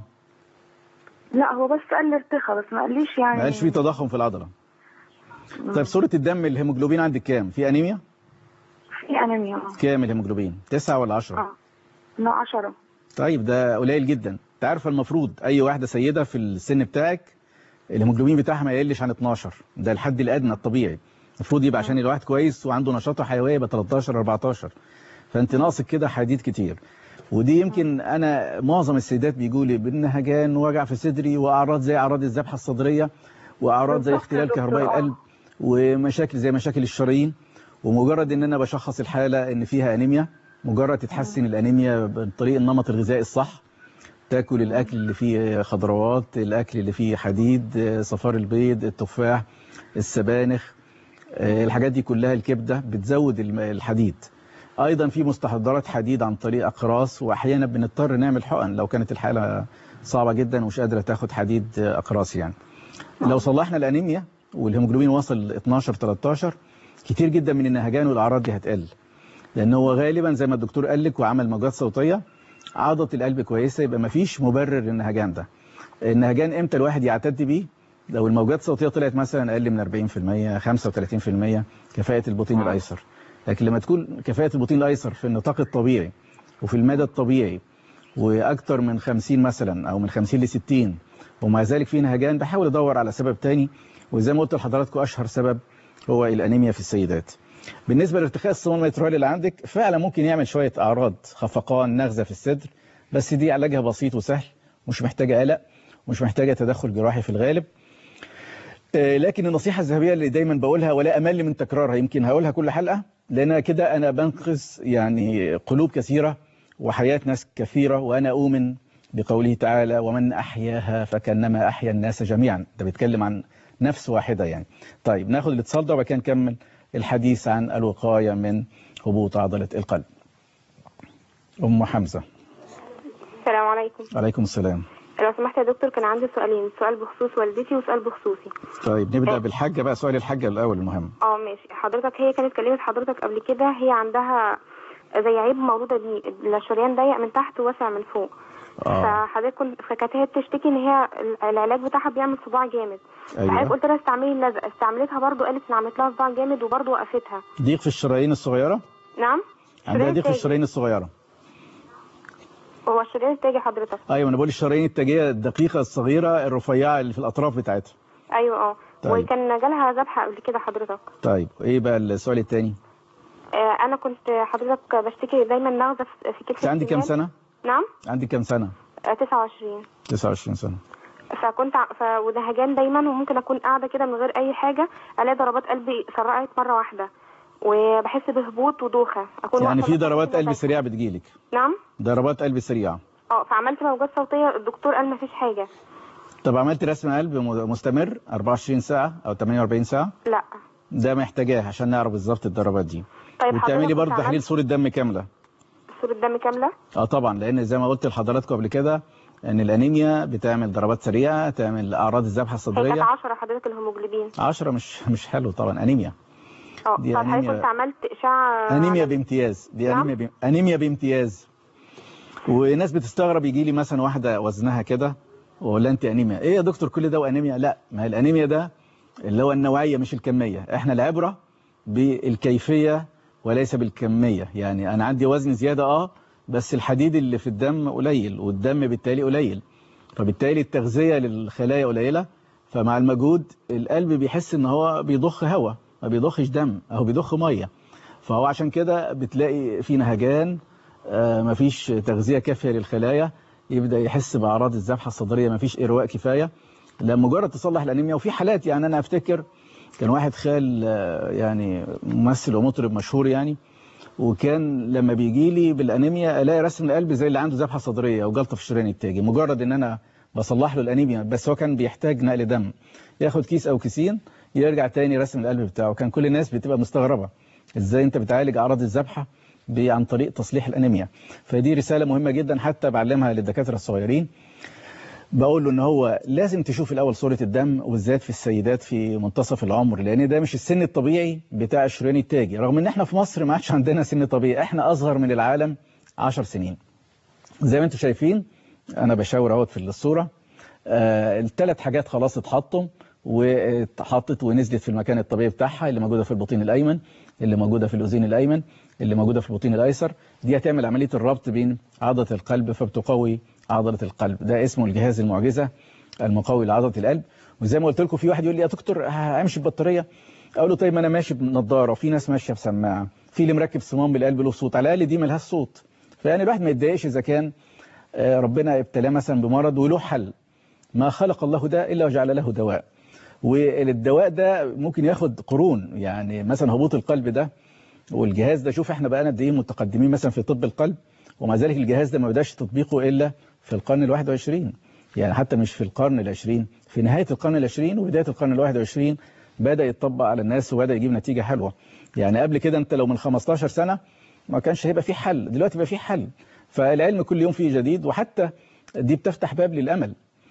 لا هو بس قال لي ارتخاء، بس ما قاليش يعني، ما قالش في تضخم في العضله. طيب صوره الدم الهيموجلوبين عندك كام؟ في انيميا؟ في انيميا. كام الهيموجلوبين؟ 9 ولا 10؟ لا 10. طيب ده قليل جدا. انت عارفه المفروض اي واحده سيده في السن بتاعك الهيموجلوبين بتاعها ما يقلش عن 12، ده الحد الادنى الطبيعي. المفروض يبقى عشان الواحد كويس وعنده نشاط وحيويه يبقى 13 14. فانت ناقصك كده حديد كتير. ودي يمكن انا معظم السيدات بيجوا لي بالنهجان ووجع في صدري واعراض زي اعراض الذبحه الصدريه واعراض زي اختلال كهربائي القلب ومشاكل زي مشاكل الشرايين. ومجرد ان انا بشخص الحاله ان فيها انيميا، مجرد تتحسن الانيميا بطريق النمط الغذائي الصح، تاكل الاكل اللي فيه خضروات، الاكل اللي فيه حديد، صفار البيض، التفاح، السبانخ، الحاجات دي كلها، الكبده بتزود الحديد. ايضا في مستحضرات حديد عن طريق اقراص، واحيانا بنضطر نعمل حقن لو كانت الحاله صعبه جدا ومش قادره تاخد حديد اقراص يعني. لو صلحنا الانيميا والهيموجلوبين وصل 12 13 كتير جدا من النهجان والاعراض دي هتقل، لان هو غالبا زي ما الدكتور قال لك وعمل موجات صوتيه عضله القلب كويسه، يبقى ما فيش مبرر للنهجان ده. النهجان امتى الواحد يعتد بيه؟ لو الموجات الصوتيه طلعت مثلا اقل من 40%، 35% كفاءه البطين الايسر. لكن لما تكون كفاءه البطين الايسر في النطاق الطبيعي وفي المدى الطبيعي واكتر من 50 مثلا او من 50 ل 60 ومع ذلك في نهجان، بحاول ادور على سبب تاني، وزي ما قلت لحضراتكم اشهر سبب هو الانيميا في السيدات. بالنسبه لارتخاء الصمام الميترالي اللي عندك فعلا ممكن يعمل شويه اعراض خفقان، نغزه في الصدر، بس دي علاجها بسيط وسهل، مش محتاجه قلق، مش محتاجه تدخل جراحي في الغالب. لكن النصيحه الذهبيه اللي دايما بقولها ولا امل من تكرارها، يمكن هقولها كل حلقه، لان كده انا بنقذ يعني قلوب كثيره وحياه ناس كثيره، وانا اؤمن بقوله تعالى ومن احياها فكانما احيا الناس جميعا. ده بيتكلم عن نفس واحده يعني. طيب ناخد الاتصال ده وبعد كده نكمل الحديث عن الوقايه من هبوط عضله القلب. ام حمزه. السلام عليكم. وعليكم السلام. لو سمحت يا دكتور كان عندي سؤالين، سؤال بخصوص والدتي وسؤال بخصوصي. طيب نبدا بالحاجه بقى، سؤال الحاجه الاول المهم. ماشي. حضرتك هي كانت كلمت حضرتك قبل كده، هي عندها زي عيب مولوده بيه، الشريان ضيق من تحت وواسع من فوق. فكانت هي بتشتكي ان هي العلاج بتاعها بيعمل صداع جامد. فحضرتك قلت لها استعملي اللزقه، استعملتها برضو، قالت ان عملت لها صداع جامد وبرضو وقفتها. ضيق في الشرايين الصغيره؟ نعم. عندها ضيق في الشرايين الصغيره. هو الشريان التاجي حضرتك؟ ايوه انا بقول الشرايين التاجيه الدقيقه الصغيره الرفيعه اللي في الاطراف بتاعتها. ايوه طيب. وكان جالها ذبحه قبل كده حضرتك. طيب ايه بقى السؤال الثاني؟ انا كنت حضرتك بشتكي دايما نغزه في كتفي. انت عندك كام سنه؟ نعم. عندك كام سنه؟ 29. 29 سنه. فكنت ودهجان دايما، وممكن اكون قاعده كده من غير اي حاجه الاقي ضربات قلبي سرعت مره واحده، وبحس بهبوط ودوخه. اكون يعني في ضربات قلب سريعه بتجيلك؟ نعم. ضربات قلب سريعه. فعملت موجات صوتيه، الدكتور قال مفيش حاجه. طب عملت رسم قلب مستمر 24 ساعه او 48 ساعه؟ لا. ده محتاجاه عشان نعرف بالظبط الضربات دي. طيب وتعملي برضه تحليل صوره دم كامله. صوره دم كامله؟ طبعا، لان زي ما قلت لحضراتكم قبل كده ان الانيميا بتعمل ضربات سريعه، تعمل اعراض الذبحه الصدريه. هي كانت 10 حضرتك الهيموجلوبين. 10 مش حلو طبعا، انيميا. دي انيميا. كنت عملت اشعه. انيميا بامتياز، دي نعم؟ انيميا بامتياز. وناس بتستغرب، يجي لي مثلا واحده وزنها كده ولا انت انيميا؟ ايه يا دكتور كل ده وانيميا؟ لا، ما هي الانيميا ده اللي هو النوعيه مش الكميه، احنا العبره بالكيفيه وليس بالكميه. يعني انا عندي وزن زياده بس الحديد اللي في الدم قليل والدم بالتالي قليل، فبالتالي التغذيه للخلايا قليله، فمع المجهود القلب بيحس ان هو بيضخ هواء ما بيضخش دم او بيضخ ميه، فهو عشان كده بتلاقي في نهجان، مفيش تغذيه كافيه للخلايا، يبدا يحس باعراض الذبحه الصدريه، مفيش ارواء كفايه. لما مجرد تصلح الانيميا، وفي حالات يعني انا افتكر كان واحد خال يعني ممثل ومطرب مشهور يعني، وكان لما بيجي لي بالانيميا الاقي رسم القلب زي اللي عنده ذبحه صدريه وجلطه في الشريان التاجي، مجرد ان انا بصلح له الانيميا. بس هو كان بيحتاج نقل دم، ياخد كيس او كيسين يرجع تاني رسم القلب بتاعه. كان كل الناس بتبقى مستغربه ازاي انت بتعالج اعراض الذبحه عن طريق تصليح الأنيميا. فدي رسالة مهمة جدا حتى بعلمها للدكاترة الصغيرين، بقول له ان هو لازم تشوف الاول صورة الدم، وبالذات في السيدات في منتصف العمر، لان ده مش السن الطبيعي بتاع الشريان التاجي، رغم ان احنا في مصر ما عادش عندنا سن طبيعي، احنا اصغر من العالم 10 سنين. زي ما انتم شايفين انا بشاور اهوت في الصورة، الثلاث حاجات خلاص اتحطوا واتحطت ونزلت في المكان الطبيعي بتاعها، اللي موجودة في البطين الايمن، اللي موجودة في الاذين الايمن، اللي موجودة في البطين الايسر. دي هتعمل عملية الربط بين عضلة القلب فبتقوي عضلة القلب. ده اسمه الجهاز المعجزة المقوي لعضلة القلب. وزي ما قلت لكم في واحد يقول لي يا دكتور همشي ببطارية، اقول له طيب ما انا ماشي بنضارة، وفي ناس ماشية بسماعة، في اللي مركب صمام بالقلب له صوت، على الاقل دي ملهاش صوت. فيعني الواحد ما يتضايقش اذا كان ربنا ابتلاه مثلا بمرض وله حل. ما خلق الله ده الا وجعل له دواء، والدواء ده ممكن ياخد قرون. يعني مثلا هبوط القلب ده والجهاز ده، شوف احنا بقى قد ايه متقدمين مثلا في طب القلب، ومع ذلك الجهاز ده ما بداش تطبيقه الا في القرن ال21، يعني حتى مش في القرن ال20، في نهاية القرن ال20 وبداية القرن ال21 بدأ يتطبق على الناس وبدأ يجيب نتيجة حلوة. يعني قبل كده انت لو من 15 سنة ما كانش هيبقى فيه حل، دلوقتي بقى فيه حل. فالعلم كل يوم فيه جديد، وحتى دي بتفتح باب للأمل.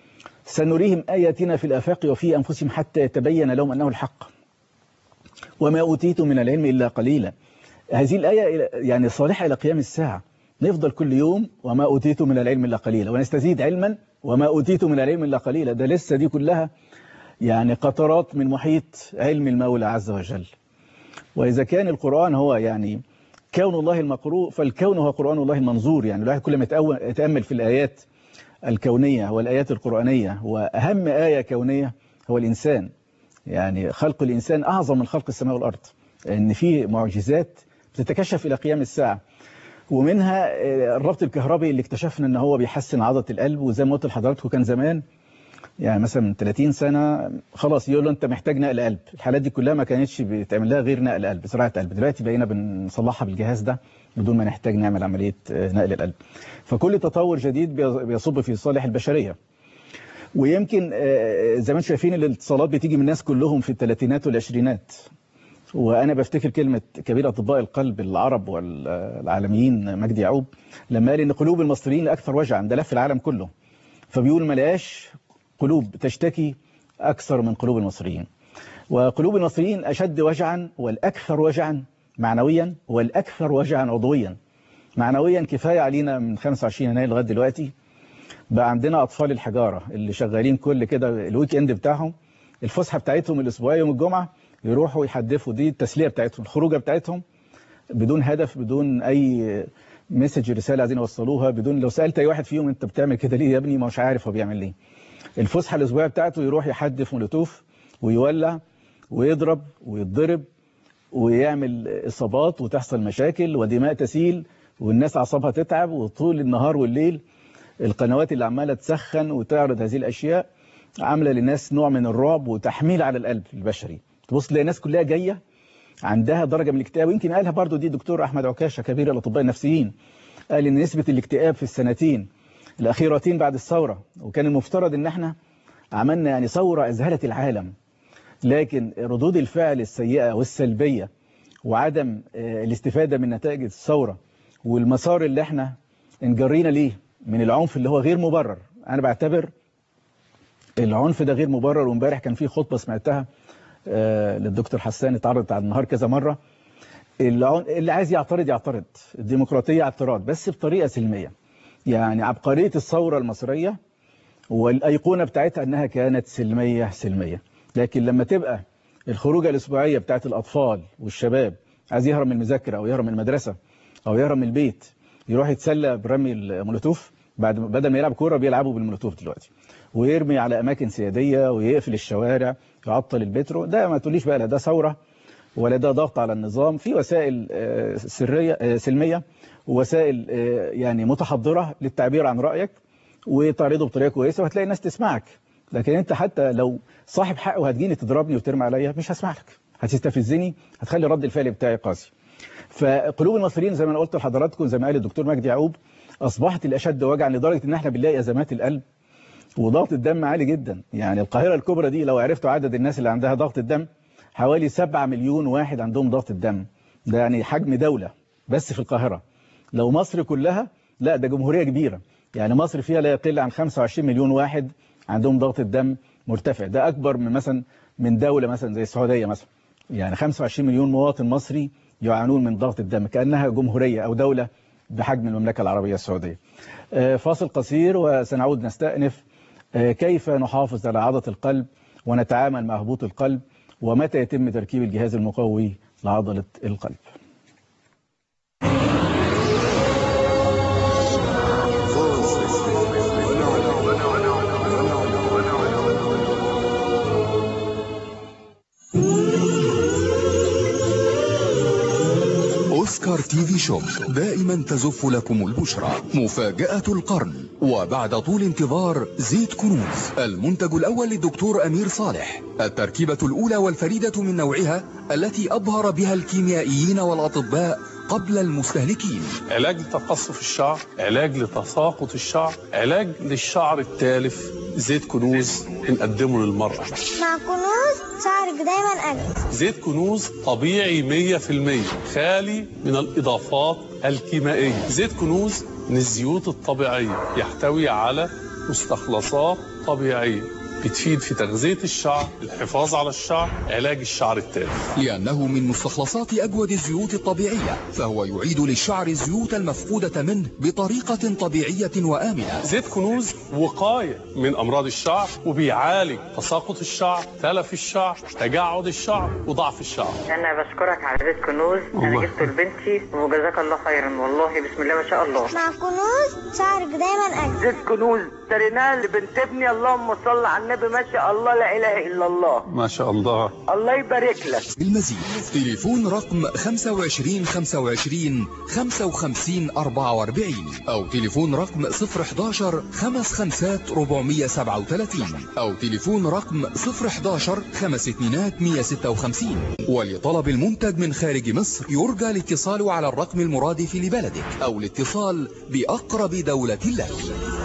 سنريهم آياتنا في الآفاق وفي أنفسهم حتى يتبين لهم أنه الحق وما أوتيتم من العلم إلا قليلا. هذه الآية يعني صالحة إلى قيام الساعة، نفضل كل يوم وما أوتيتم من العلم إلا قليلا، ونستزيد علما وما أوتيتم من العلم إلا قليلا. ده لسه دي كلها يعني قطرات من محيط علم المولى عز وجل. وإذا كان القرآن هو يعني كون الله المقروء، فالكون هو قرآن الله المنظور. يعني الواحد كل ما يتأمل في الآيات الكونية والآيات القرآنية، وأهم آية كونية هو الإنسان. يعني خلق الإنسان أعظم من خلق السماء والأرض، إن في معجزات بتتكشف إلى قيام الساعة، ومنها الربط الكهربي اللي اكتشفنا ان هو بيحسن عضلة القلب. وزي ما قلت لحضراتكم كان زمان يعني مثلا من 30 سنة خلاص يقول له انت محتاج نقل قلب، الحالات دي كلها ما كانتش بتعمل لها غير نقل قلب، زراعة قلب. دلوقتي بقينا بنصلحها بالجهاز ده بدون ما نحتاج نعمل عملية نقل القلب. فكل تطور جديد بيصب في صالح البشرية. ويمكن زي ما انتم شايفين الاتصالات بتيجي من الناس كلهم في الثلاثينات والعشرينات. وأنا بفتكر كلمة كبير أطباء القلب العرب والعالميين مجدي يعقوب لما قال إن قلوب المصريين أكثر وجعا، ده لف العالم كله. فبيقول ما لقاش قلوب تشتكي أكثر من قلوب المصريين، وقلوب المصريين أشد وجعا والأكثر وجعا معنويا والأكثر وجعا عضويا. معنويا كفاية علينا من 25 يناير لغاية دلوقتي بقى عندنا أطفال الحجارة اللي شغالين كل كده الويك اند بتاعهم، الفسحة بتاعتهم الأسبوعية يوم الجمعة يروحوا يحدفوا، دي التسلية بتاعتهم، الخروجة بتاعتهم بدون هدف، بدون أي مسج رسالة عايزين يوصلوها، بدون لو سألت أي واحد فيهم أنت بتعمل كده ليه يا ابني ما مش عارف هو بيعمل ليه. الفسحة الأسبوعية بتاعته يروح يحدف مولوتوف ويولع ويضرب ويتضرب ويعمل إصابات وتحصل مشاكل ودماء تسيل والناس أعصابها تتعب، وطول النهار والليل القنوات اللي عمالة تسخن وتعرض هذه الأشياء عاملة للناس نوع من الرعب وتحميل على القلب البشري. تبص تلاقي الناس كلها جاية عندها درجة من الاكتئاب. ويمكن قالها برضو دي دكتور أحمد عكاشة كبير الأطباء النفسيين، قال إن نسبة الاكتئاب في السنتين الأخيرتين بعد الثورة، وكان المفترض إن احنا عملنا يعني ثورة أذهلت العالم، لكن ردود الفعل السيئة والسلبية وعدم الاستفادة من نتائج الثورة والمسار اللي احنا انجرينا ليه من العنف اللي هو غير مبرر. أنا بعتبر العنف ده غير مبرر. وامبارح كان في خطبة سمعتها للدكتور حسان اتعرضت على النهار كذا مرة. اللي عايز يعترض، الديمقراطية اعتراض بس بطريقة سلمية. يعني عبقرية الثورة المصرية والأيقونة بتاعتها أنها كانت سلمية، لكن لما تبقى الخروجة الأسبوعية بتاعت الأطفال والشباب عايز يهرب من المذاكرة أو يهرب من المدرسة أو يهرب من البيت يروح يتسلى برمي المولوتوف، بدل ما يلعب كورة بيلعبوا بالمولوتوف دلوقتي، ويرمي على أماكن سيادية ويقفل الشوارع يعطل البترو. ده ما تقوليش بقى لا ده ثورة ولا ده ضغط على النظام. في وسائل سلمية ووسائل يعني متحضرة للتعبير عن رأيك وتعرضه بطريقة كويسة وهتلاقي الناس تسمعك. لكن انت حتى لو صاحب حق وهتجيني تضربني وترمي عليا مش هسمع لك، هتستفزني، هتخلي رد الفعل بتاعي قاسي. فقلوب المصريين زي ما انا قلت لحضراتكم زي ما قال الدكتور مجدي يعقوب أصبحت الأشد وجعا، لدرجة ان احنا بنلاقي أزمات القلب وضغط الدم عالي جدا. يعني القاهرة الكبرى دي لو عرفتوا عدد الناس اللي عندها ضغط الدم حوالي 7 مليون واحد عندهم ضغط الدم، ده يعني حجم دولة. بس في القاهرة. لو مصر كلها لا، ده جمهورية كبيرة. يعني مصر فيها لا يقل عن 25 مليون واحد عندهم ضغط الدم مرتفع. ده أكبر من مثلا من دولة مثلا زي السعودية مثلا. يعني 25 مليون مواطن مصري يعانون من ضغط الدم، كأنها جمهورية أو دولة بحجم المملكة العربية السعودية. فاصل قصير وسنعود نستأنف كيف نحافظ على عضلة القلب ونتعامل مع هبوط القلب، ومتى يتم تركيب الجهاز المقوي لعضلة القلب. أوسكار تي في شوب دائما تزف لكم البشرى. مفاجأة القرن، وبعد طول انتظار زيت كنوز، المنتج الأول للدكتور أمير صالح، التركيبة الأولى والفريدة من نوعها التي أبهر بها الكيميائيين والأطباء قبل المستهلكين. علاج لتقصف الشعر، علاج لتساقط الشعر، علاج للشعر التالف. زيت كنوز بنقدمه للمرأة. مع كنوز شعرك دايما أجمل. زيت كنوز طبيعي 100%، خالي من الإضافات الكيميائية. زيت كنوز من الزيوت الطبيعية، يحتوي على مستخلصات طبيعية بتفيد في تغذية الشعر، الحفاظ على الشعر، علاج الشعر التالف. لأنه من مستخلصات أجود الزيوت الطبيعية، فهو يعيد للشعر الزيوت المفقودة منه بطريقة طبيعية وآمنة. زيت كنوز وقاية من أمراض الشعر، وبيعالج تساقط الشعر، تلف الشعر، تجعد الشعر، وضعف الشعر. أنا بشكرك على زيت كنوز، أنا جبته لبنتي وجزاك الله خيرا، والله بسم الله ما شاء الله. مع كنوز شعرك دايما أجمل. زيت كنوز اشتريناه لبنت ابني، اللهم صل على النبي، ما شاء الله لا اله الا الله. ما شاء الله، الله يبارك لك. بالمزيد تليفون رقم 25 25 55 44 او تليفون رقم 011 55 437 او تليفون رقم 011 52 156. ولطلب المنتج من خارج مصر يرجى الاتصال على الرقم المرادف لبلدك او الاتصال بأقرب دولة لك.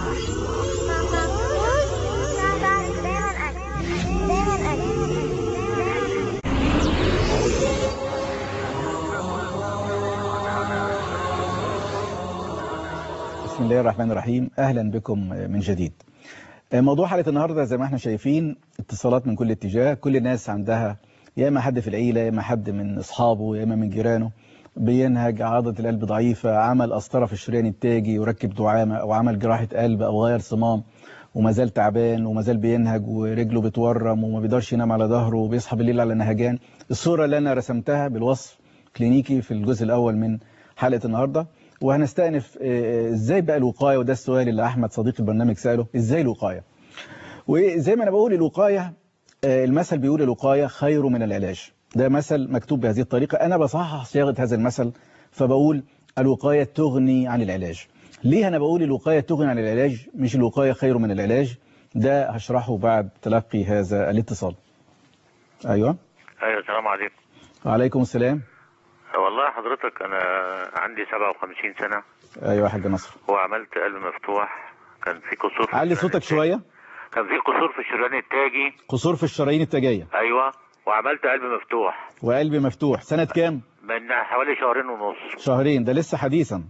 بسم الله الرحمن الرحيم. أهلا بكم من جديد. موضوع حلقة النهاردة زي ما احنا شايفين اتصالات من كل اتجاه. كل الناس عندها يا إما حد في العيلة، يا إما حد من أصحابه، يا إما من جيرانه بينهج، عضلة القلب ضعيفة، عمل قسطرة في الشريان التاجي وركب دعامة، أو عمل جراحة قلب، أو غير صمام وما زال تعبان وما زال بينهج ورجله بتورم وما بيقدرش ينام على ظهره وبيصحى بالليل على نهجان. الصورة اللي أنا رسمتها بالوصف كلينيكي في الجزء الأول من حلقة النهاردة. وهنستأنف ازاي بقى الوقاية، وده السؤال اللي أحمد صديق البرنامج سأله، ازاي الوقاية؟ وزي ما أنا بقول الوقاية، المثل بيقول الوقاية خير من العلاج. ده مثل مكتوب بهذه الطريقة. أنا بصحح صياغة هذا المثل فبقول الوقاية تغني عن العلاج. ليه أنا بقول الوقاية تغني عن العلاج مش الوقاية خير من العلاج؟ ده هشرحه بعد تلقي هذا الاتصال. أيوة السلام عليكم. وعليكم السلام. والله حضرتك أنا عندي 57 سنة. أيوة يا حاج نصر. وعملت قلب مفتوح، كان في قصور في علي صوتك شوية. كان في قصور في الشريان التاجي. قصور في الشرايين التاجية. أيوة، وعملت قلب مفتوح. وقلب مفتوح سنة كام؟ من حوالي 2.5 شهور. شهرين، ده لسه حديثا.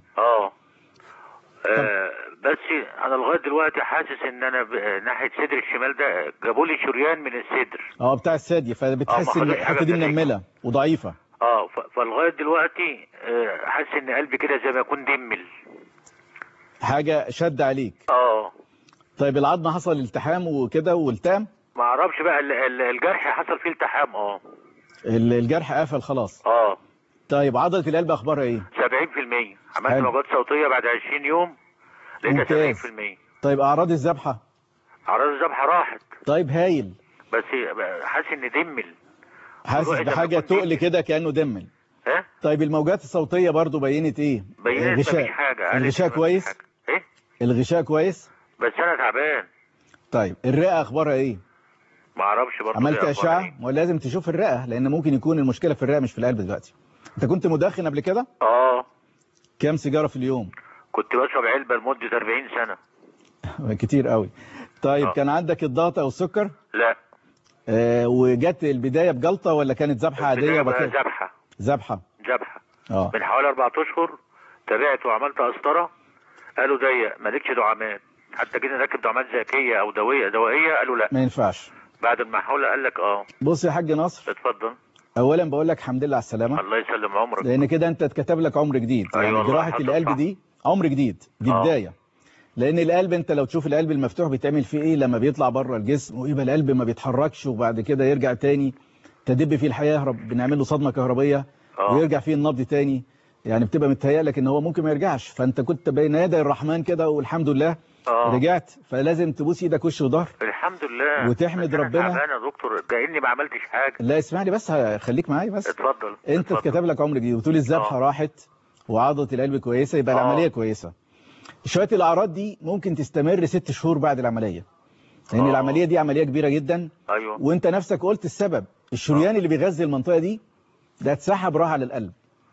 بس انا لغايه دلوقتي حاسس ان انا ناحيه صدر الشمال ده جابوا لي شريان من الصدر. بتاع الثدي، فبتحس ان الحته دي منمله وضعيفه. فلغايه دلوقتي حاسس ان قلبي كده زي ما يكون دمل، حاجه شد عليك. طيب العظم حصل التحام وكده والتام؟ ما اعرفش بقى، الجرح حصل فيه التحام. الجرح قفل خلاص. طيب عضله القلب اخبارها ايه؟ 70%. عملت موجات صوتيه بعد 20 يوم لقيتها 70%. طيب اعراض الذبحه؟ اعراض الذبحه راحت. طيب هايل. بس حاسس ان دمل، حاسس بحاجه تقل كده كانه دمل. طيب الموجات الصوتيه برضو بينت ايه؟ بينت مفيش حاجه. الغشاء كويس؟ ايه؟ الغشاء كويس؟ بس انا تعبان. طيب الرئه اخبارها ايه؟ ما اعرفش برضه. عملت اشعه؟ ولازم تشوف الرئه، لان ممكن يكون المشكله في الرئه مش في القلب دلوقتي. انت كنت مدخن قبل كده؟ كام سيجاره في اليوم؟ كنت بشرب علبه لمده 40 سنه. كتير قوي. طيب كان عندك الضغط او السكر؟ لا. وجت البدايه بجلطه ولا كانت ذبحه عاديه؟ ذبحه. ذبحه. من حوالي 4 اشهر تابعت وعملت قسطره، قالوا ضيق مالكش دعامات، حتى جينا نركب دعامات ذكيه او دوائيه قالوا لا ما ينفعش. بعد المحاولة قال لك بص يا حاج ناصر، اتفضل. اولا بقول لك الحمد لله على السلامه. الله يسلم عمرك. لان كده انت اتكتب لك عمر جديد. يعني جراحه القلب دي عمر جديد، دي بدايه. لان القلب انت لو تشوف القلب المفتوح بيتعمل فيه ايه لما بيطلع بره الجسم ويبقى القلب ما بيتحركش وبعد كده يرجع تاني تدب فيه الحياه، بنعمل له صدمه كهربيه ويرجع فيه النبض تاني. يعني بتبقى متهيألك ان هو ممكن ما يرجعش، فانت كنت بين يدي الرحمن كده والحمد لله رجعت. فلازم تبوس ايدك وش وظهر الحمد لله وتحمد ربنا. انا يا دكتور كأني ما عملتش حاجه. لا اسمعني بس، خليك معايا بس. اتفضل. انت اتكتب لك عمر جديد وتقول الذبحه راحت وعضله القلب كويسه، يبقى العمليه كويسه. شويه الاعراض دي ممكن تستمر 6 شهور بعد العمليه، لان العمليه دي عمليه كبيره جدا. ايوه. وانت نفسك قلت السبب، الشريان اللي بيغذي المنطقه دي ده اتسحب راح على القلب.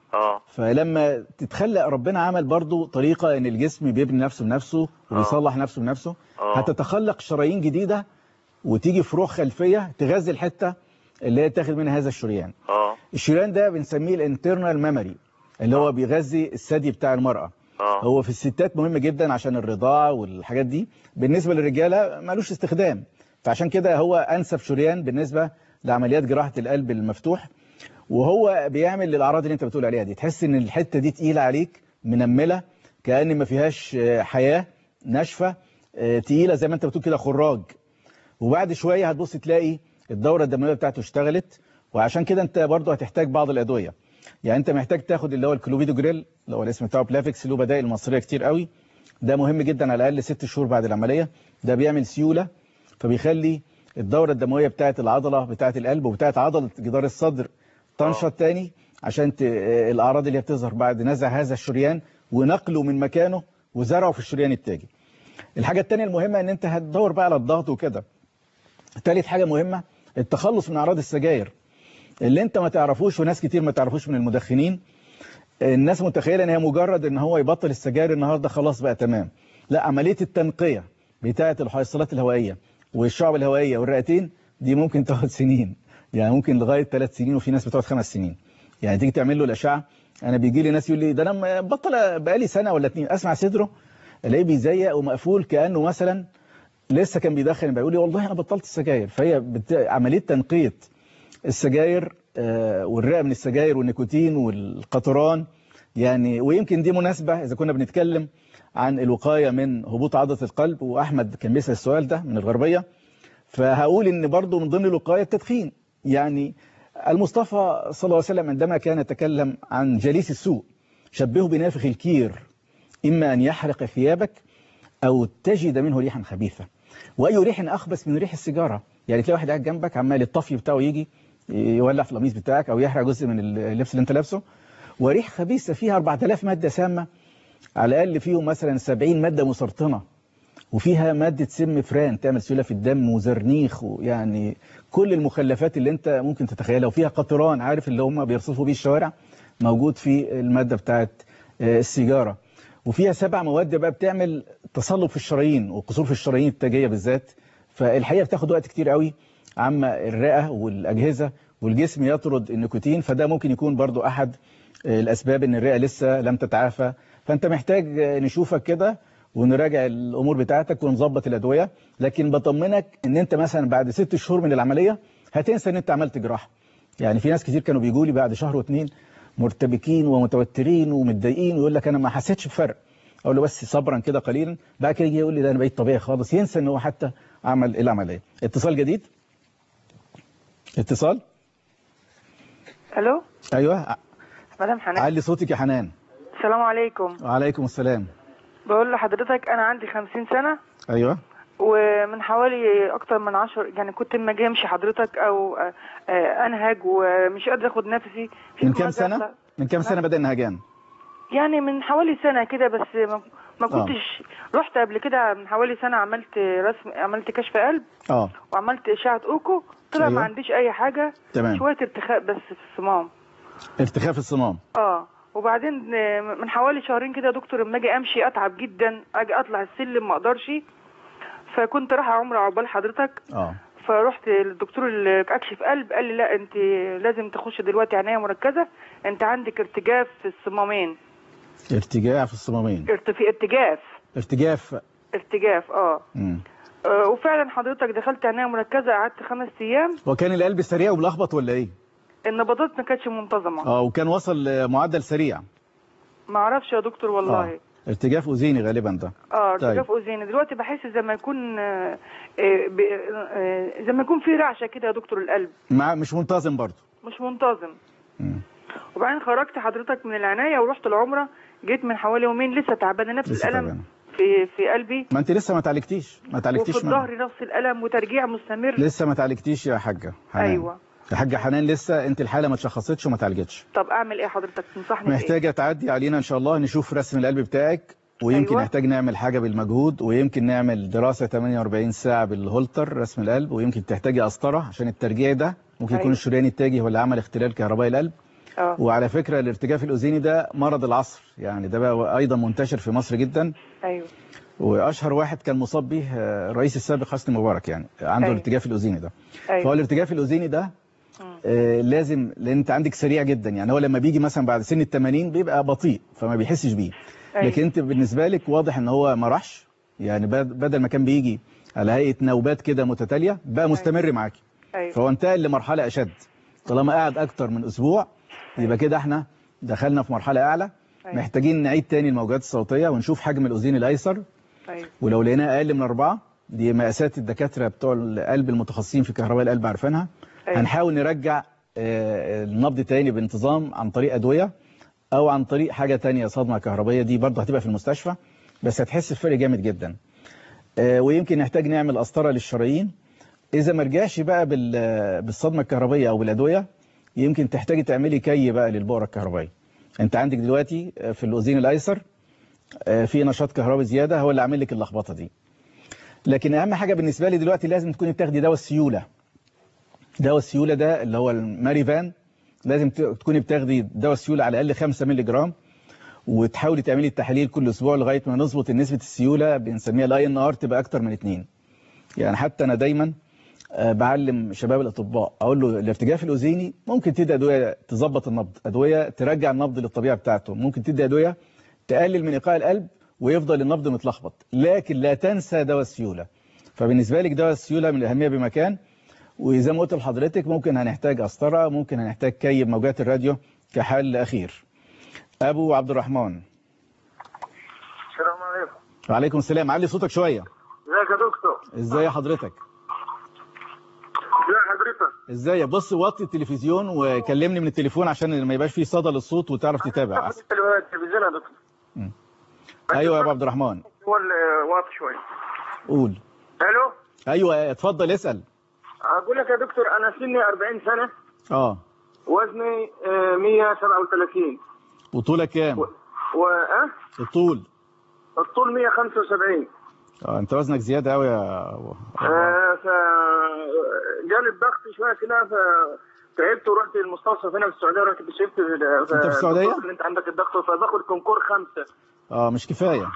فلما تتخلق ربنا عمل برضو طريقة ان الجسم بيبني نفسه بنفسه وبيصلح نفسه بنفسه. هتتخلق شرايين جديدة وتيجي فروع خلفية تغذي الحتة اللي هي تاخد منها هذا الشريان. الشريان ده بنسميه الانترنال ميموري، اللي هو بيغذي الثدي بتاع المرأة. هو في الستات مهم جدا عشان الرضاعة والحاجات دي، بالنسبة للرجالة مالوش استخدام. فعشان كده هو انسب شريان بالنسبة لعمليات جراحة القلب المفتوح. وهو بيعمل الاعراض اللي انت بتقول عليها دي، تحس ان الحته دي تقيله عليك، منمله، كأن ما فيهاش حياه، ناشفه، تقيله زي ما انت بتقول كده خراج. وبعد شويه هتبص تلاقي الدوره الدمويه بتاعته اشتغلت. وعشان كده انت برضه هتحتاج بعض الادويه. يعني انت محتاج تاخد اللي هو الكلوفيدوجريل، اللي هو الاسم بتاعه بلافكس، له بدائل مصريه كتير قوي. ده مهم جدا على الاقل 6 شهور بعد العمليه. ده بيعمل سيوله، فبيخلي الدوره الدمويه بتاعه العضله بتاعه القلب وبتاعه عضله جدار الصدر تنشط تاني، عشان الأعراض اللي بتظهر بعد نزع هذا الشريان ونقله من مكانه وزرعه في الشريان التاجي. الحاجة التانية المهمة ان انت هتدور بقى على الضغط وكده. ثالث حاجة مهمة التخلص من أعراض السجاير اللي انت ما تعرفوش وناس كتير ما تعرفوش من المدخنين. الناس متخيلة ان هي مجرد ان هو يبطل السجاير النهاردة خلاص بقى تمام. لا، عملية التنقية بتاعة الحيصلات الهوائية والشعب الهوائية والرئتين دي ممكن تاخد سنين، يعني ممكن لغاية 3 سنين، وفي ناس بتقعد 5 سنين. يعني تيجي تعمل له الأشعة. أنا بيجي لي ناس يقول لي ده أنا بطل بقالي سنة ولا 2، أسمع صدره الاقيه بيزيق ومقفول كأنه مثلا لسه كان بيدخن. بيقول لي والله أنا بطلت السجاير. فهي عملية تنقية السجاير والرئة من السجاير والنيكوتين والقطران. يعني ويمكن دي مناسبة إذا كنا بنتكلم عن الوقاية من هبوط عضلة القلب، وأحمد كان بيسأل السؤال ده من الغربية. فهقول ان برضو من ضمن الوقاية التدخين. يعني المصطفى صلى الله عليه وسلم عندما كان يتكلم عن جليس السوء شبهه بنافخ الكير، إما أن يحرق ثيابك أو تجد منه ريحا خبيثة. وأي ريح أخبث من ريح السيجارة. يعني تلاقي واحد قاعد جنبك عمال الطفي بتاعه يجي يولع في القميص بتاعك أو يحرق جزء من اللبس اللي انت لابسه، وريح خبيثة فيها 4000 مادة سامة، على الأقل فيهم مثلا 70 مادة مسرطنة، وفيها مادة سم فران تعمل سيولة في الدم وزرنيخ، ويعني كل المخلفات اللي انت ممكن تتخيلها. وفيها قطران، عارف اللي هم بيرصفوا بيه الشوارع، موجود في المادة بتاعت السيجارة. وفيها 7 مواد بقى بتعمل تصلب في الشرايين وقصور في الشرايين التاجية بالذات. فالحقيقة بتاخد وقت كتير قوي عما الرئة والأجهزة والجسم يطرد النيكوتين. فده ممكن يكون برضو أحد الأسباب ان الرئة لسه لم تتعافى. فانت محتاج نشوفك كده ونراجع الأمور بتاعتك ونظبط الأدوية. لكن بطمنك ان انت مثلا بعد 6 شهور من العملية هتنسى ان انت عملت جراحة. يعني في ناس كتير كانوا بيجوا لي بعد 1 و2 شهور مرتبكين ومتوترين ومتضايقين ويقول لك انا ما حسيتش بفرق. اقول له بس صبرا كده قليلا. بعد كده يجي يقول لي ده انا بقيت طبيعي خالص، ينسى ان هو حتى عمل العملية. اتصال جديد. اتصال. الو. ايوه مدام حنان. علي صوتك يا حنان. السلام عليكم. وعليكم السلام. بقول لحضرتك انا عندي 50 سنة. ايوه. ومن حوالي اكتر من 10 يعني كنت اما اجي امشي حضرتك او انهج ومش قادره اخد نفسي. من كام سنة؟ من كام سنة بدأ النهجان؟ يعني من حوالي سنة كده، بس ما كنتش رحت قبل كده. من حوالي سنة عملت كشف قلب وعملت اشعة اوكو، طلع ما عنديش اي حاجة. تمام. شوية ارتخاء بس في الصمام. ارتخاء في الصمام. وبعدين من حوالي 2 شهور كده يا دكتور لما اجي امشي اتعب جدا، اجي اطلع السلم ما اقدرش. فكنت رايحه عمره عقبال حضرتك. فرحت للدكتور اللي اكشف قلب، قال لي لا انت لازم تخش دلوقتي عنايه مركزه، انت عندك ارتجاف في الصمامين. ارتجاع في الصمامين. ارتجاف وفعلا حضرتك دخلت عنايه مركزه، قعدت 5 ايام. وكان القلب سريع وملخبط ولا ايه؟ النبضات ما كانتش منتظمه. وكان وصل معدل سريع. ما اعرفش يا دكتور والله. ارتجاف اذيني غالبا ده. ارتجاف اذيني. دلوقتي بحس زي ما يكون في رعشه كده يا دكتور القلب. مش منتظم برضه. مش منتظم. وبعدين خرجت حضرتك من العنايه ورحت العمره، جيت من حوالي يومين لسه تعبانه، نفس الالم في قلبي. ما انت لسه ما تعالجتيش وفي الظهر نفس الالم وترجيع مستمر. لسه ما تعالجتيش يا حاجه حنان. ايوه يا حاجه حنان، لسه انت الحاله ما اتشخصتش وما اتعالجتش. طب اعمل ايه حضرتك؟ تنصحني محتاجه تعدي علينا ان شاء الله، نشوف رسم القلب بتاعك، ويمكن نحتاج نعمل حاجه بالمجهود، ويمكن نعمل دراسه 48 ساعه بالهولتر رسم القلب، ويمكن تحتاجي قسطره عشان الترجيع ده ممكن يكون الشريان التاجي هو اللي عمل اختلال كهربائي القلب. وعلى فكره الارتجاف الاذيني ده مرض العصر، يعني ده بقى ايضا منتشر في مصر جدا. ايوه. واشهر واحد كان مصاب به الرئيس السابق حسني مبارك، يعني عنده الارتجاف الاذيني ده. فهو الارتجاف الاذيني ده لازم، لان انت عندك سريع جدا، يعني هو لما بيجي مثلا بعد سن ال80 بيبقى بطيء فما بيحسش بيه. لكن انت بالنسبه لك واضح ان هو ما راحش، يعني بدل ما كان بيجي على هيئه نوبات كده متتاليه بقى مستمر معاكي. فهو انتقل لمرحله اشد. طالما قاعد اكتر من اسبوع يبقى كده احنا دخلنا في مرحله اعلى. محتاجين نعيد تاني الموجات الصوتيه ونشوف حجم الاذين الايسر. ولو لقيناه اقل من 4، دي مقاسات الدكاتره بتوع القلب المتخصصين في كهرباء القلب عارفينها. هنحاول نرجع النبض تاني بانتظام عن طريق ادويه او عن طريق حاجه تانية صدمه كهربائيه، دي برضه هتبقى في المستشفى بس هتحس بفرق جامد جدا. ويمكن نحتاج نعمل قسطره للشرايين. اذا ما رجعش بقى بالصدمه الكهربائيه او بالادويه، يمكن تحتاجي تعملي كي بقى للبؤره الكهربائيه. انت عندك دلوقتي في الاذين الايسر في نشاط كهربي زياده هو اللي عامل لك اللخبطه دي. لكن اهم حاجه بالنسبه لي دلوقتي لازم تكوني بتاخدي دواء السيوله. دواء السيوله ده اللي هو الماريفان، لازم تكوني بتاخدي دواء السيوله على الاقل 5 مللي جرام، وتحاولي تعملي التحاليل كل اسبوع لغايه ما نظبط نسبه السيوله، بنسميها الاي ان ار، تبقى اكتر من 2. يعني حتى انا دايما بعلم شباب الاطباء اقول له الارتجاف الاذيني ممكن تدي ادويه تظبط النبض، ادويه ترجع النبض للطبيعه بتاعته، ممكن تدي ادويه تقلل من ايقاع القلب ويفضل النبض متلخبط، لكن لا تنسى دواء السيوله. فبالنسبه لك دواء السيوله من الاهميه بمكان. وزي ما قلت لحضرتك ممكن هنحتاج قسطره، ممكن هنحتاج كي موجات الراديو كحل اخير. ابو عبد الرحمن. السلام عليكم. وعليكم السلام. علي صوتك شويه. ازيك يا دكتور؟ ازاي حضرتك؟ ازي حضرتك؟ ازاي؟ بص وطي التلفزيون وكلمني من التليفون عشان ما يبقاش فيه صدى للصوت وتعرف تتابع احسن. التلفزيون يا دكتور. ايوه يا ابو عبد الرحمن. هو واطي شويه. قول. الو. ايوه اتفضل اسال. اقول لك يا دكتور انا سني 40 سنه. وزني 137. وطولك كام؟ الطول 175. انت وزنك زياده قوي يا جالي الضغط شويه كده فتعبت ورحت المستوصف هنا في السعوديه، رحت كشفت. انت في السعوديه؟ انت عندك الضغط فباخد كونكور 5. مش كفايه.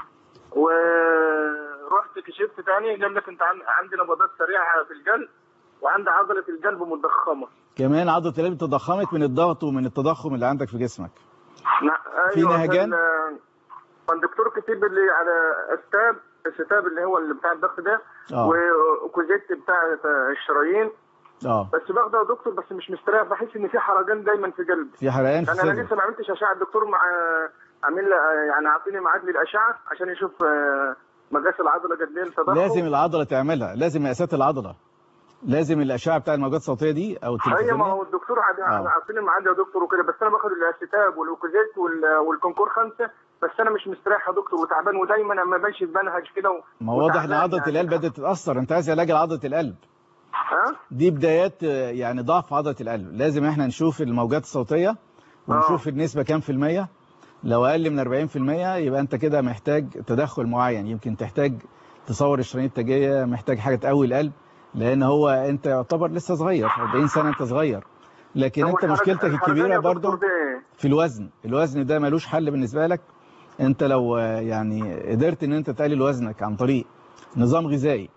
ورحت كشفت تاني قال لك انت عندي نبضات سريعه في القلب وعندي عضله القلب متضخمه. كمان عضله القلب تضخمت من الضغط ومن التضخم اللي عندك في جسمك. في نهجان؟ الدكتور كتب لي على استاب اللي هو اللي بتاع الضغط ده، وكوزيت بتاع الشرايين. بس باخده يا دكتور بس مش مستريح، بحس ان في حرقان دايما في قلبي. في حرقان في انا لسه ما عملتش اشعه. الدكتور عامل يعني عاطيني ميعاد للاشعه عشان يشوف مقاس العضله قد ايه التضخم. لازم العضله تعملها، لازم مقاسات العضله، لازم الاشعه بتاع الموجات الصوتيه دي او التلفزيونيه. ايوه ما هو الدكتور عاطيني ميعاد يا دكتور وكده، بس انا باخد الاستاب والاوكوزيت والكونكور 5، بس انا مش مستريح يا دكتور وتعبان ودايما اما بمشي بنهج كده. ما هو واضح ان عضله القلب بدات تتاثر. انت عايز علاج لعضله القلب. دي بدايات يعني ضعف عضله القلب. لازم احنا نشوف الموجات الصوتيه ونشوف النسبه كام في الميه. لو اقل من 40% يبقى انت كده محتاج تدخل معين، يمكن تحتاج تصور الشرايين التاجيه، محتاج حاجه تقوي القلب، لان هو انت يعتبر لسه صغير، 40 سنه انت صغير. لكن انت مشكلتك الكبيره برضه في الوزن. الوزن ده ملوش حل بالنسبه لك. انت لو يعني قدرت ان انت تقلل وزنك عن طريق نظام غذائي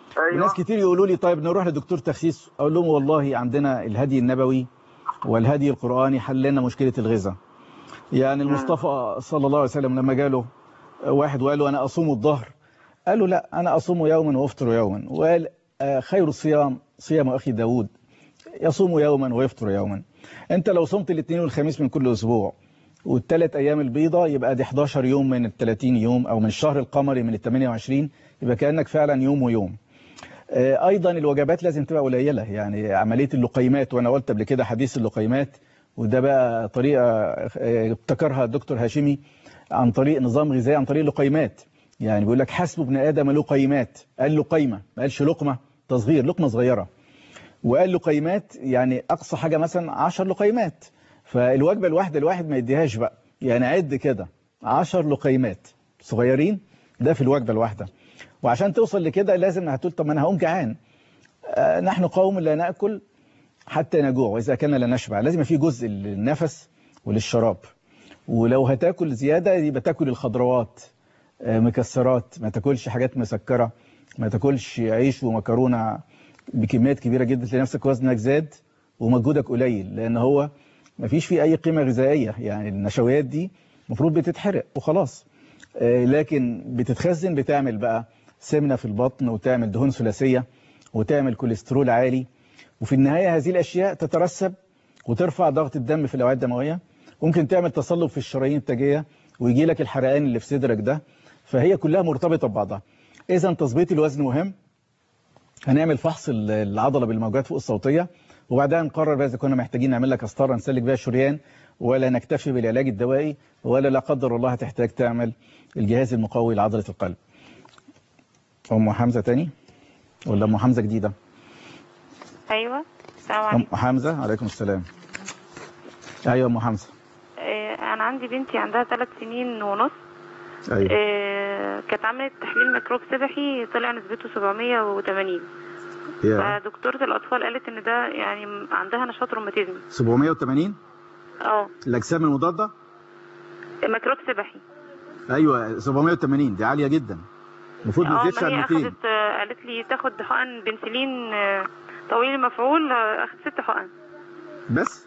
أيوة. ناس كتير يقولوا لي طيب نروح لدكتور تخسيس، اقول لهم والله عندنا الهدي النبوي والهدي القرآني حل لنا مشكلة الغذاء. يعني المصطفى صلى الله عليه وسلم لما جاله واحد وقال له أنا أصوم الظهر، قال له لا أنا أصوم يوما وأفطر يوما، وقال خير الصيام صيام أخي داود يصوم يوما ويفطر يوما. أنت لو صمت الاثنين والخميس من كل أسبوع والثلاث أيام البيضة يبقى دي 11 يوم من ال 30 يوم، أو من الشهر القمري من ال 28، يبقى كأنك فعلا يوم ويوم. أيضا الوجبات لازم تبقى قليلة، يعني عملية اللقيمات، وأنا قلت قبل كده حديث اللقيمات، وده بقى طريقة ابتكرها الدكتور هاشمي عن طريق نظام غذائي، عن طريق اللقيمات. يعني بيقول لك حسب ابن آدم لقيمات، قال لقيمة ما قالش لقمة تصغير، لقمة صغيرة، وقال لقيمات يعني أقصى حاجة مثلا 10 لقيمات. فالوجبة الواحدة الواحد ما يديهاش بقى، يعني عد كده 10 لقيمات صغيرين ده في الوجبة الواحدة. وعشان توصل لكده لازم هتقول طب ما أنا هقوم جعان، نحن قوم لا نأكل حتى نجوع وإذا كان لا نشبع. لازم في جزء للنفس وللشراب، ولو هتاكل زيادة يبقى تاكل الخضروات، مكسرات، ما تاكلش حاجات مسكرة، ما تاكلش عيش ومكرونة بكميات كبيرة جدا، تلاقي نفسك وزنك زاد ومجهودك قليل، لأن هو ما فيش فيه أي قيمة غذائية. يعني النشويات دي المفروض بتتحرق وخلاص، لكن بتتخزن، بتعمل بقى سمنة في البطن، وتعمل دهون ثلاثية، وتعمل كوليسترول عالي، وفي النهاية هذه الأشياء تترسب وترفع ضغط الدم في الأوعية الدموية، ممكن تعمل تصلب في الشرايين التاجية ويجي لك الحرقان اللي في صدرك ده. فهي كلها مرتبطة ببعضها. إذا تظبيط الوزن مهم. هنعمل فحص العضلة بالموجات فوق الصوتية، وبعدها نقرر بقى إذا كنا محتاجين نعمل لك قسطرة نسلك بيها الشريان، ولا نكتفي بالعلاج الدوائي، ولا لا قدر الله هتحتاج تعمل الجهاز المقوي لعضلة القلب. أم حمزة تاني ولا أم حمزة جديدة؟ ايوه السلام عليكم. أم حمزة عليكم السلام. ايوه أم حمزة. انا عندي بنتي عندها 3 سنين ونص. ايوه. كانت عملت تحليل ميكروب سبحي طلع نسبته 780. فدكتورة الاطفال قالت ان ده يعني عندها نشاط روماتيزمي. 780؟ الاجسام المضادة؟ ميكروب سبحي. ايوه 780 دي عالية جدا، المفروض ما تزيدش عن 200. قالت لي تاخد حقن بنسلين طويل المفعول، اخد 6 حقن بس.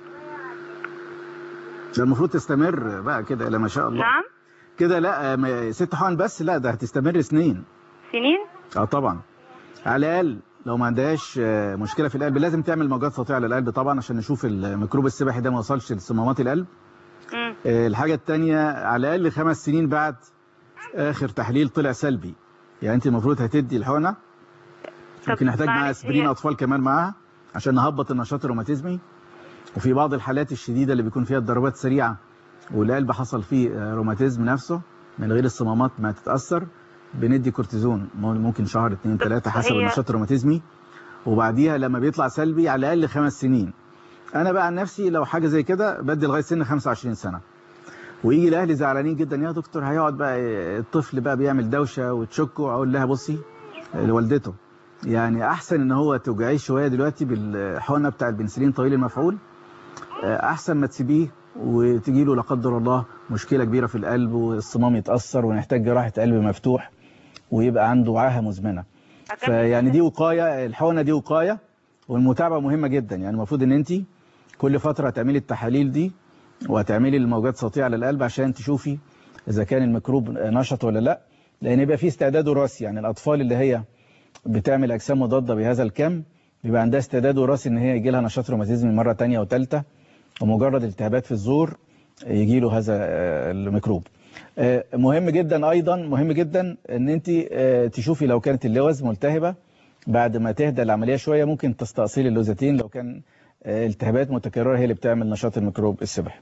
ده المفروض تستمر بقى كده الى ما شاء الله. نعم كده لا 6 حقن بس، لا ده هتستمر سنين. طبعا. على الاقل لو ما عندهاش مشكله في القلب لازم تعمل موجات صوتيه للقلب طبعا، عشان نشوف الميكروب السبحي ده ما وصلش لصمامات القلب. الحاجه الثانيه على الاقل 5 سنين بعد اخر تحليل طلع سلبي، يعني انت المفروض هتدي الحقنه، ممكن نحتاج معاها اسبرين اطفال كمان معاها عشان نهبط النشاط الروماتيزمي. وفي بعض الحالات الشديده اللي بيكون فيها الضربات سريعه والقلب حصل فيه روماتيزم نفسه من غير الصمامات ما تتاثر، بندي كورتيزون ممكن شهر 2 3 حسب النشاط الروماتيزمي، وبعديها لما بيطلع سلبي على الاقل 5 سنين. انا بقى عن نفسي لو حاجه زي كده بدي لغايه سن 25 سنه. ويجي الاهل زعلانين جدا، يا دكتور هيقعد بقى الطفل بقى بيعمل دوشه وتشكه. اقول لها بصي لوالدته، يعني احسن ان هو توجعيه شويه دلوقتي بالحقنه بتاع البنسلين طويل المفعول، احسن ما تسيبيه وتجي له لا قدر الله مشكله كبيره في القلب والصمام يتاثر ونحتاج جراحه قلب مفتوح ويبقى عنده عاهه مزمنه. فيعني دي وقايه، الحقنه دي وقايه، والمتابعه مهمه جدا. يعني المفروض ان انت كل فتره هتعملي التحاليل دي وهتعملي الموجات الصوتيه على القلب عشان تشوفي اذا كان الميكروب نشط ولا لا، لان يبقى في استعداد وراثي. يعني الاطفال اللي هي بتعمل اجسام مضاده بهذا الكم بيبقى عندها استعداد وراثي ان هي يجي لها نشاط روماتيزمي مره ثانيه وثالثه، ومجرد التهابات في الزور يجي له هذا الميكروب. مهم جدا ايضا، مهم جدا ان انت تشوفي لو كانت اللوز ملتهبه بعد ما تهدى العمليه شويه ممكن تستأصيل اللوزتين لو كان التهابات متكرره هي اللي بتعمل نشاط الميكروب السبحي.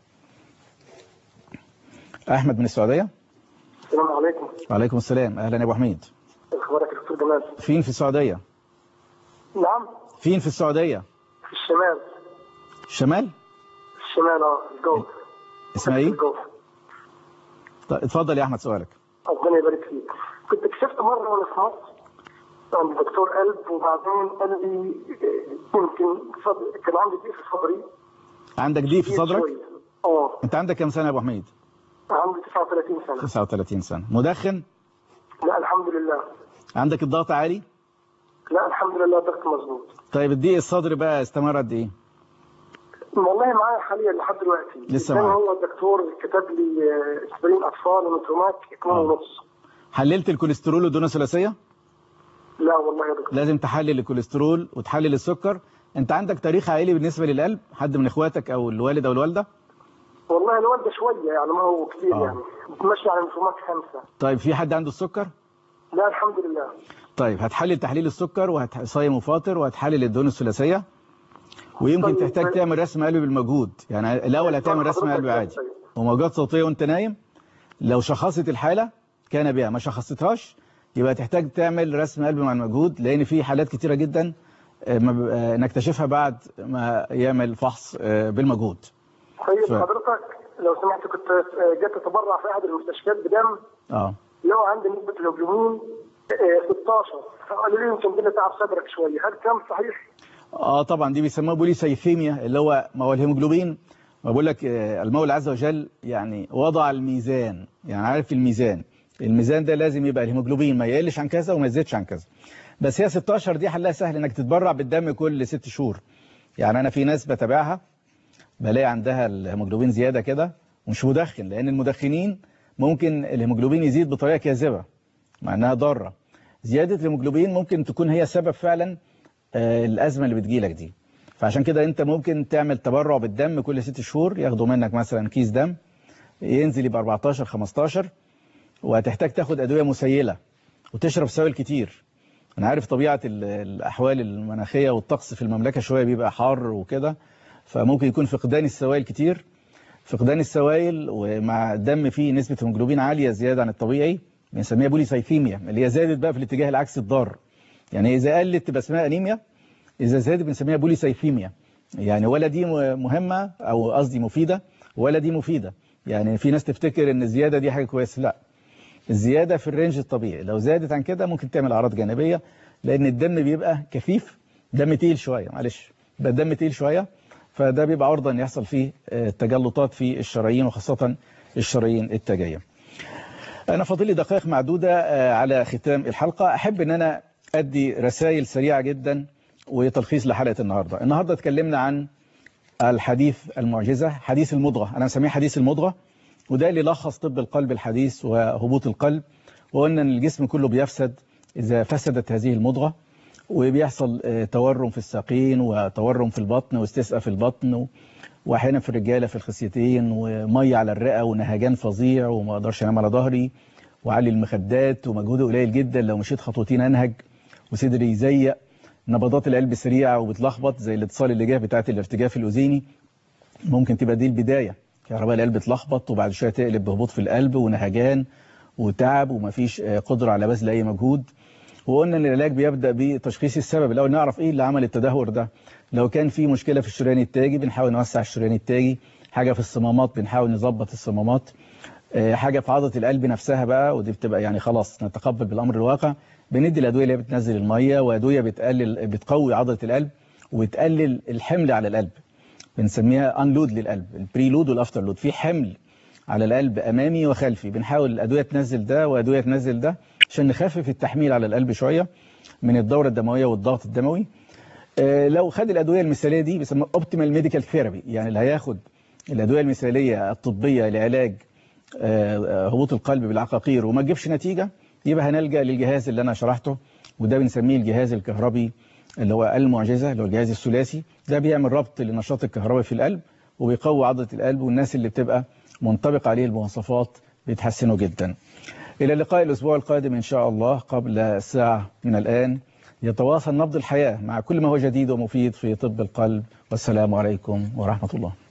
احمد من السعوديه. السلام عليكم. وعليكم السلام، اهلا يا ابو حميد. اخبارك يا دكتور جمال؟ فين في السعوديه؟ نعم. فين في السعوديه؟ في الشمال. الشمال؟ الشمال الجوف. اسمها ايه؟ الجوف. طيب اتفضل يا احمد سؤالك. ربنا يبارك فيك. كنت كشفت مره وانا في مصر عند دكتور قلب، وبعدين قال لي يمكن كان عندي ضيق في صدري. عندك ضيق في صدرك؟ انت عندك كام سنه يا ابو حميد؟ عندي 39 سنه. 39 سنه. مدخن؟ لا الحمد لله. عندك الضغط عالي؟ لا الحمد لله الضغط مظبوط. طيب الضيق الصدري بقى استمر قد ايه؟ والله معايا حاليا لحد دلوقتي. لسه معايا. هو الدكتور كتب لي اسبرين اطفال ومترومات 2.5. حللت الكوليسترول والدهون الثلاثيه؟ لا والله يا دكتور. لازم تحلل الكوليسترول وتحلل السكر. انت عندك تاريخ عائلي بالنسبه للقلب؟ حد من اخواتك او الوالد او الوالده؟ والله الوالده شويه يعني ما هو كثير يعني بتمشي على مترومات 5. طيب في حد عنده السكر؟ لا الحمد لله. طيب هتحلل تحليل السكر وهتصايم وفاطر وهتحلل الدهون الثلاثيه ويمكن تحتاج تعمل رسم قلب بالمجهود. يعني الاول هتعمل رسم قلب عادي وموجات صوتيه وانت نايم. لو شخصت الحاله كان بها، ما شخصتهاش يبقى تحتاج تعمل رسم قلب مع المجهود، لان في حالات كتيره جدا نكتشفها بعد ما يعمل فحص بالمجهود. طيب حضرتك لو سمحت كنت جيت اتبرع في احد المستشفيات بدم لو عندي نسبه الهيموجلوبين 16 فقالوا لي يمكن كده تعب صدرك شويه، هل كلام صحيح؟ طبعا دي بيسموها بوليسايثيميا اللي هو ما هو الهيموجلوبين. ما بقول لك المولى عز وجل يعني وضع الميزان، يعني عارف الميزان ده لازم يبقى الهيموجلوبين ما يقلش عن كذا وما يزيدش عن كذا. بس هي 16 دي حلها سهل انك تتبرع بالدم كل 6 شهور. يعني انا في ناس بتابعها بلاقي عندها الهيموجلوبين زياده كده ومش مدخن، لان المدخنين ممكن الهيموجلوبين يزيد بطريقه كاذبه مع انها ضاره. زياده الهيموجلوبين ممكن تكون هي سبب فعلا الازمه اللي بتجيلك دي. فعشان كده انت ممكن تعمل تبرع بالدم كل 6 شهور، ياخدوا منك مثلا كيس دم ينزل يبقى 14 15، وهتحتاج تاخد ادويه مسيله وتشرب سوائل كتير. انا عارف طبيعه الاحوال المناخيه والطقس في المملكه شويه بيبقى حار وكده، فممكن يكون فقدان السوائل كتير. فقدان السوائل ومع الدم فيه نسبه هيموجلوبين عاليه زياده عن الطبيعي بنسميها بوليسايثيميا، اللي هي زادت بقى في الاتجاه العكسي الضار. يعني اذا قلت تبقى اسمها انيميا، اذا زادت بنسميها بوليسايثيميا. يعني ولا دي مهمه او قصدي مفيده ولا دي مفيده. يعني في ناس تفتكر ان الزياده دي حاجه كويسه، لا، الزياده في الرينج الطبيعي. لو زادت عن كده ممكن تعمل اعراض جانبيه، لان الدم بيبقى كثيف، دم تقيل شويه، معلش ده الدم تقيل شويه، فده بيبقى عرضه ان يحصل فيه تجلطات في الشرايين وخاصه الشرايين التاجيه. انا فاضل لي دقائق معدوده على ختام الحلقه. احب ان انا ادي رسائل سريعه جدا وتلخيص لحلقه النهارده. النهارده اتكلمنا عن الحديث المعجزه، حديث المضغه، انا مسميه حديث المضغه، وده اللي لخص طب القلب الحديث وهبوط القلب. وقلنا ان الجسم كله بيفسد اذا فسدت هذه المضغه، وبيحصل تورم في الساقين وتورم في البطن واستسقاء في البطن، واحيانا في الرجاله في الخصيتين، وميه على الرئه ونهجان فظيع وما اقدرش انام على ظهري وعلي المخدات ومجهودي قليل جدا، لو مشيت خطوتين انهج وصدري يزيق، نبضات القلب سريعه وبتلخبط زي الاتصال اللي جه بتاعه الارتجاف الاذيني. ممكن تبقى دي البدايه، كهرباء القلب تلخبط وبعد شويه تقلب بهبوط في القلب ونهجان وتعب ومفيش قدره على بذل اي مجهود. وقلنا ان العلاج بيبدا بتشخيص السبب، الاول نعرف ايه اللي عمل التدهور ده. لو كان في مشكله في الشريان التاجي بنحاول نوسع الشريان التاجي، حاجه في الصمامات بنحاول نظبط الصمامات، حاجه في عضله القلب نفسها بقى، ودي بتبقى يعني خلاص نتقبل بالامر الواقع، بندي الادويه اللي بتنزل الميه، وادويه بتقوي عضله القلب وبتقلل الحمل على القلب، بنسميها انلود للقلب، البريلود والافتر لود، في حمل على القلب امامي وخلفي، بنحاول الادويه تنزل ده وادويه تنزل ده عشان نخفف التحميل على القلب شويه من الدوره الدمويه والضغط الدموي. لو خد الادويه المثاليه دي بيسموها اوبتيمال ميديكال ثيرابي، يعني اللي هياخد الادويه المثاليه الطبيه لعلاج هبوط القلب بالعقاقير وما تجيبش نتيجه، يبقى هنلجا للجهاز اللي انا شرحته، وده بنسميه الجهاز الكهربي اللي هو المعجزه، اللي هو الجهاز الثلاثي. ده بيعمل ربط للنشاط الكهربي في القلب وبيقوي عضله القلب، والناس اللي بتبقى منطبق عليه المواصفات بيتحسنوا جدا. إلى اللقاء الأسبوع القادم إن شاء الله قبل ساعة من الآن. يتواصل نبض الحياة مع كل ما هو جديد ومفيد في طب القلب، والسلام عليكم ورحمة الله.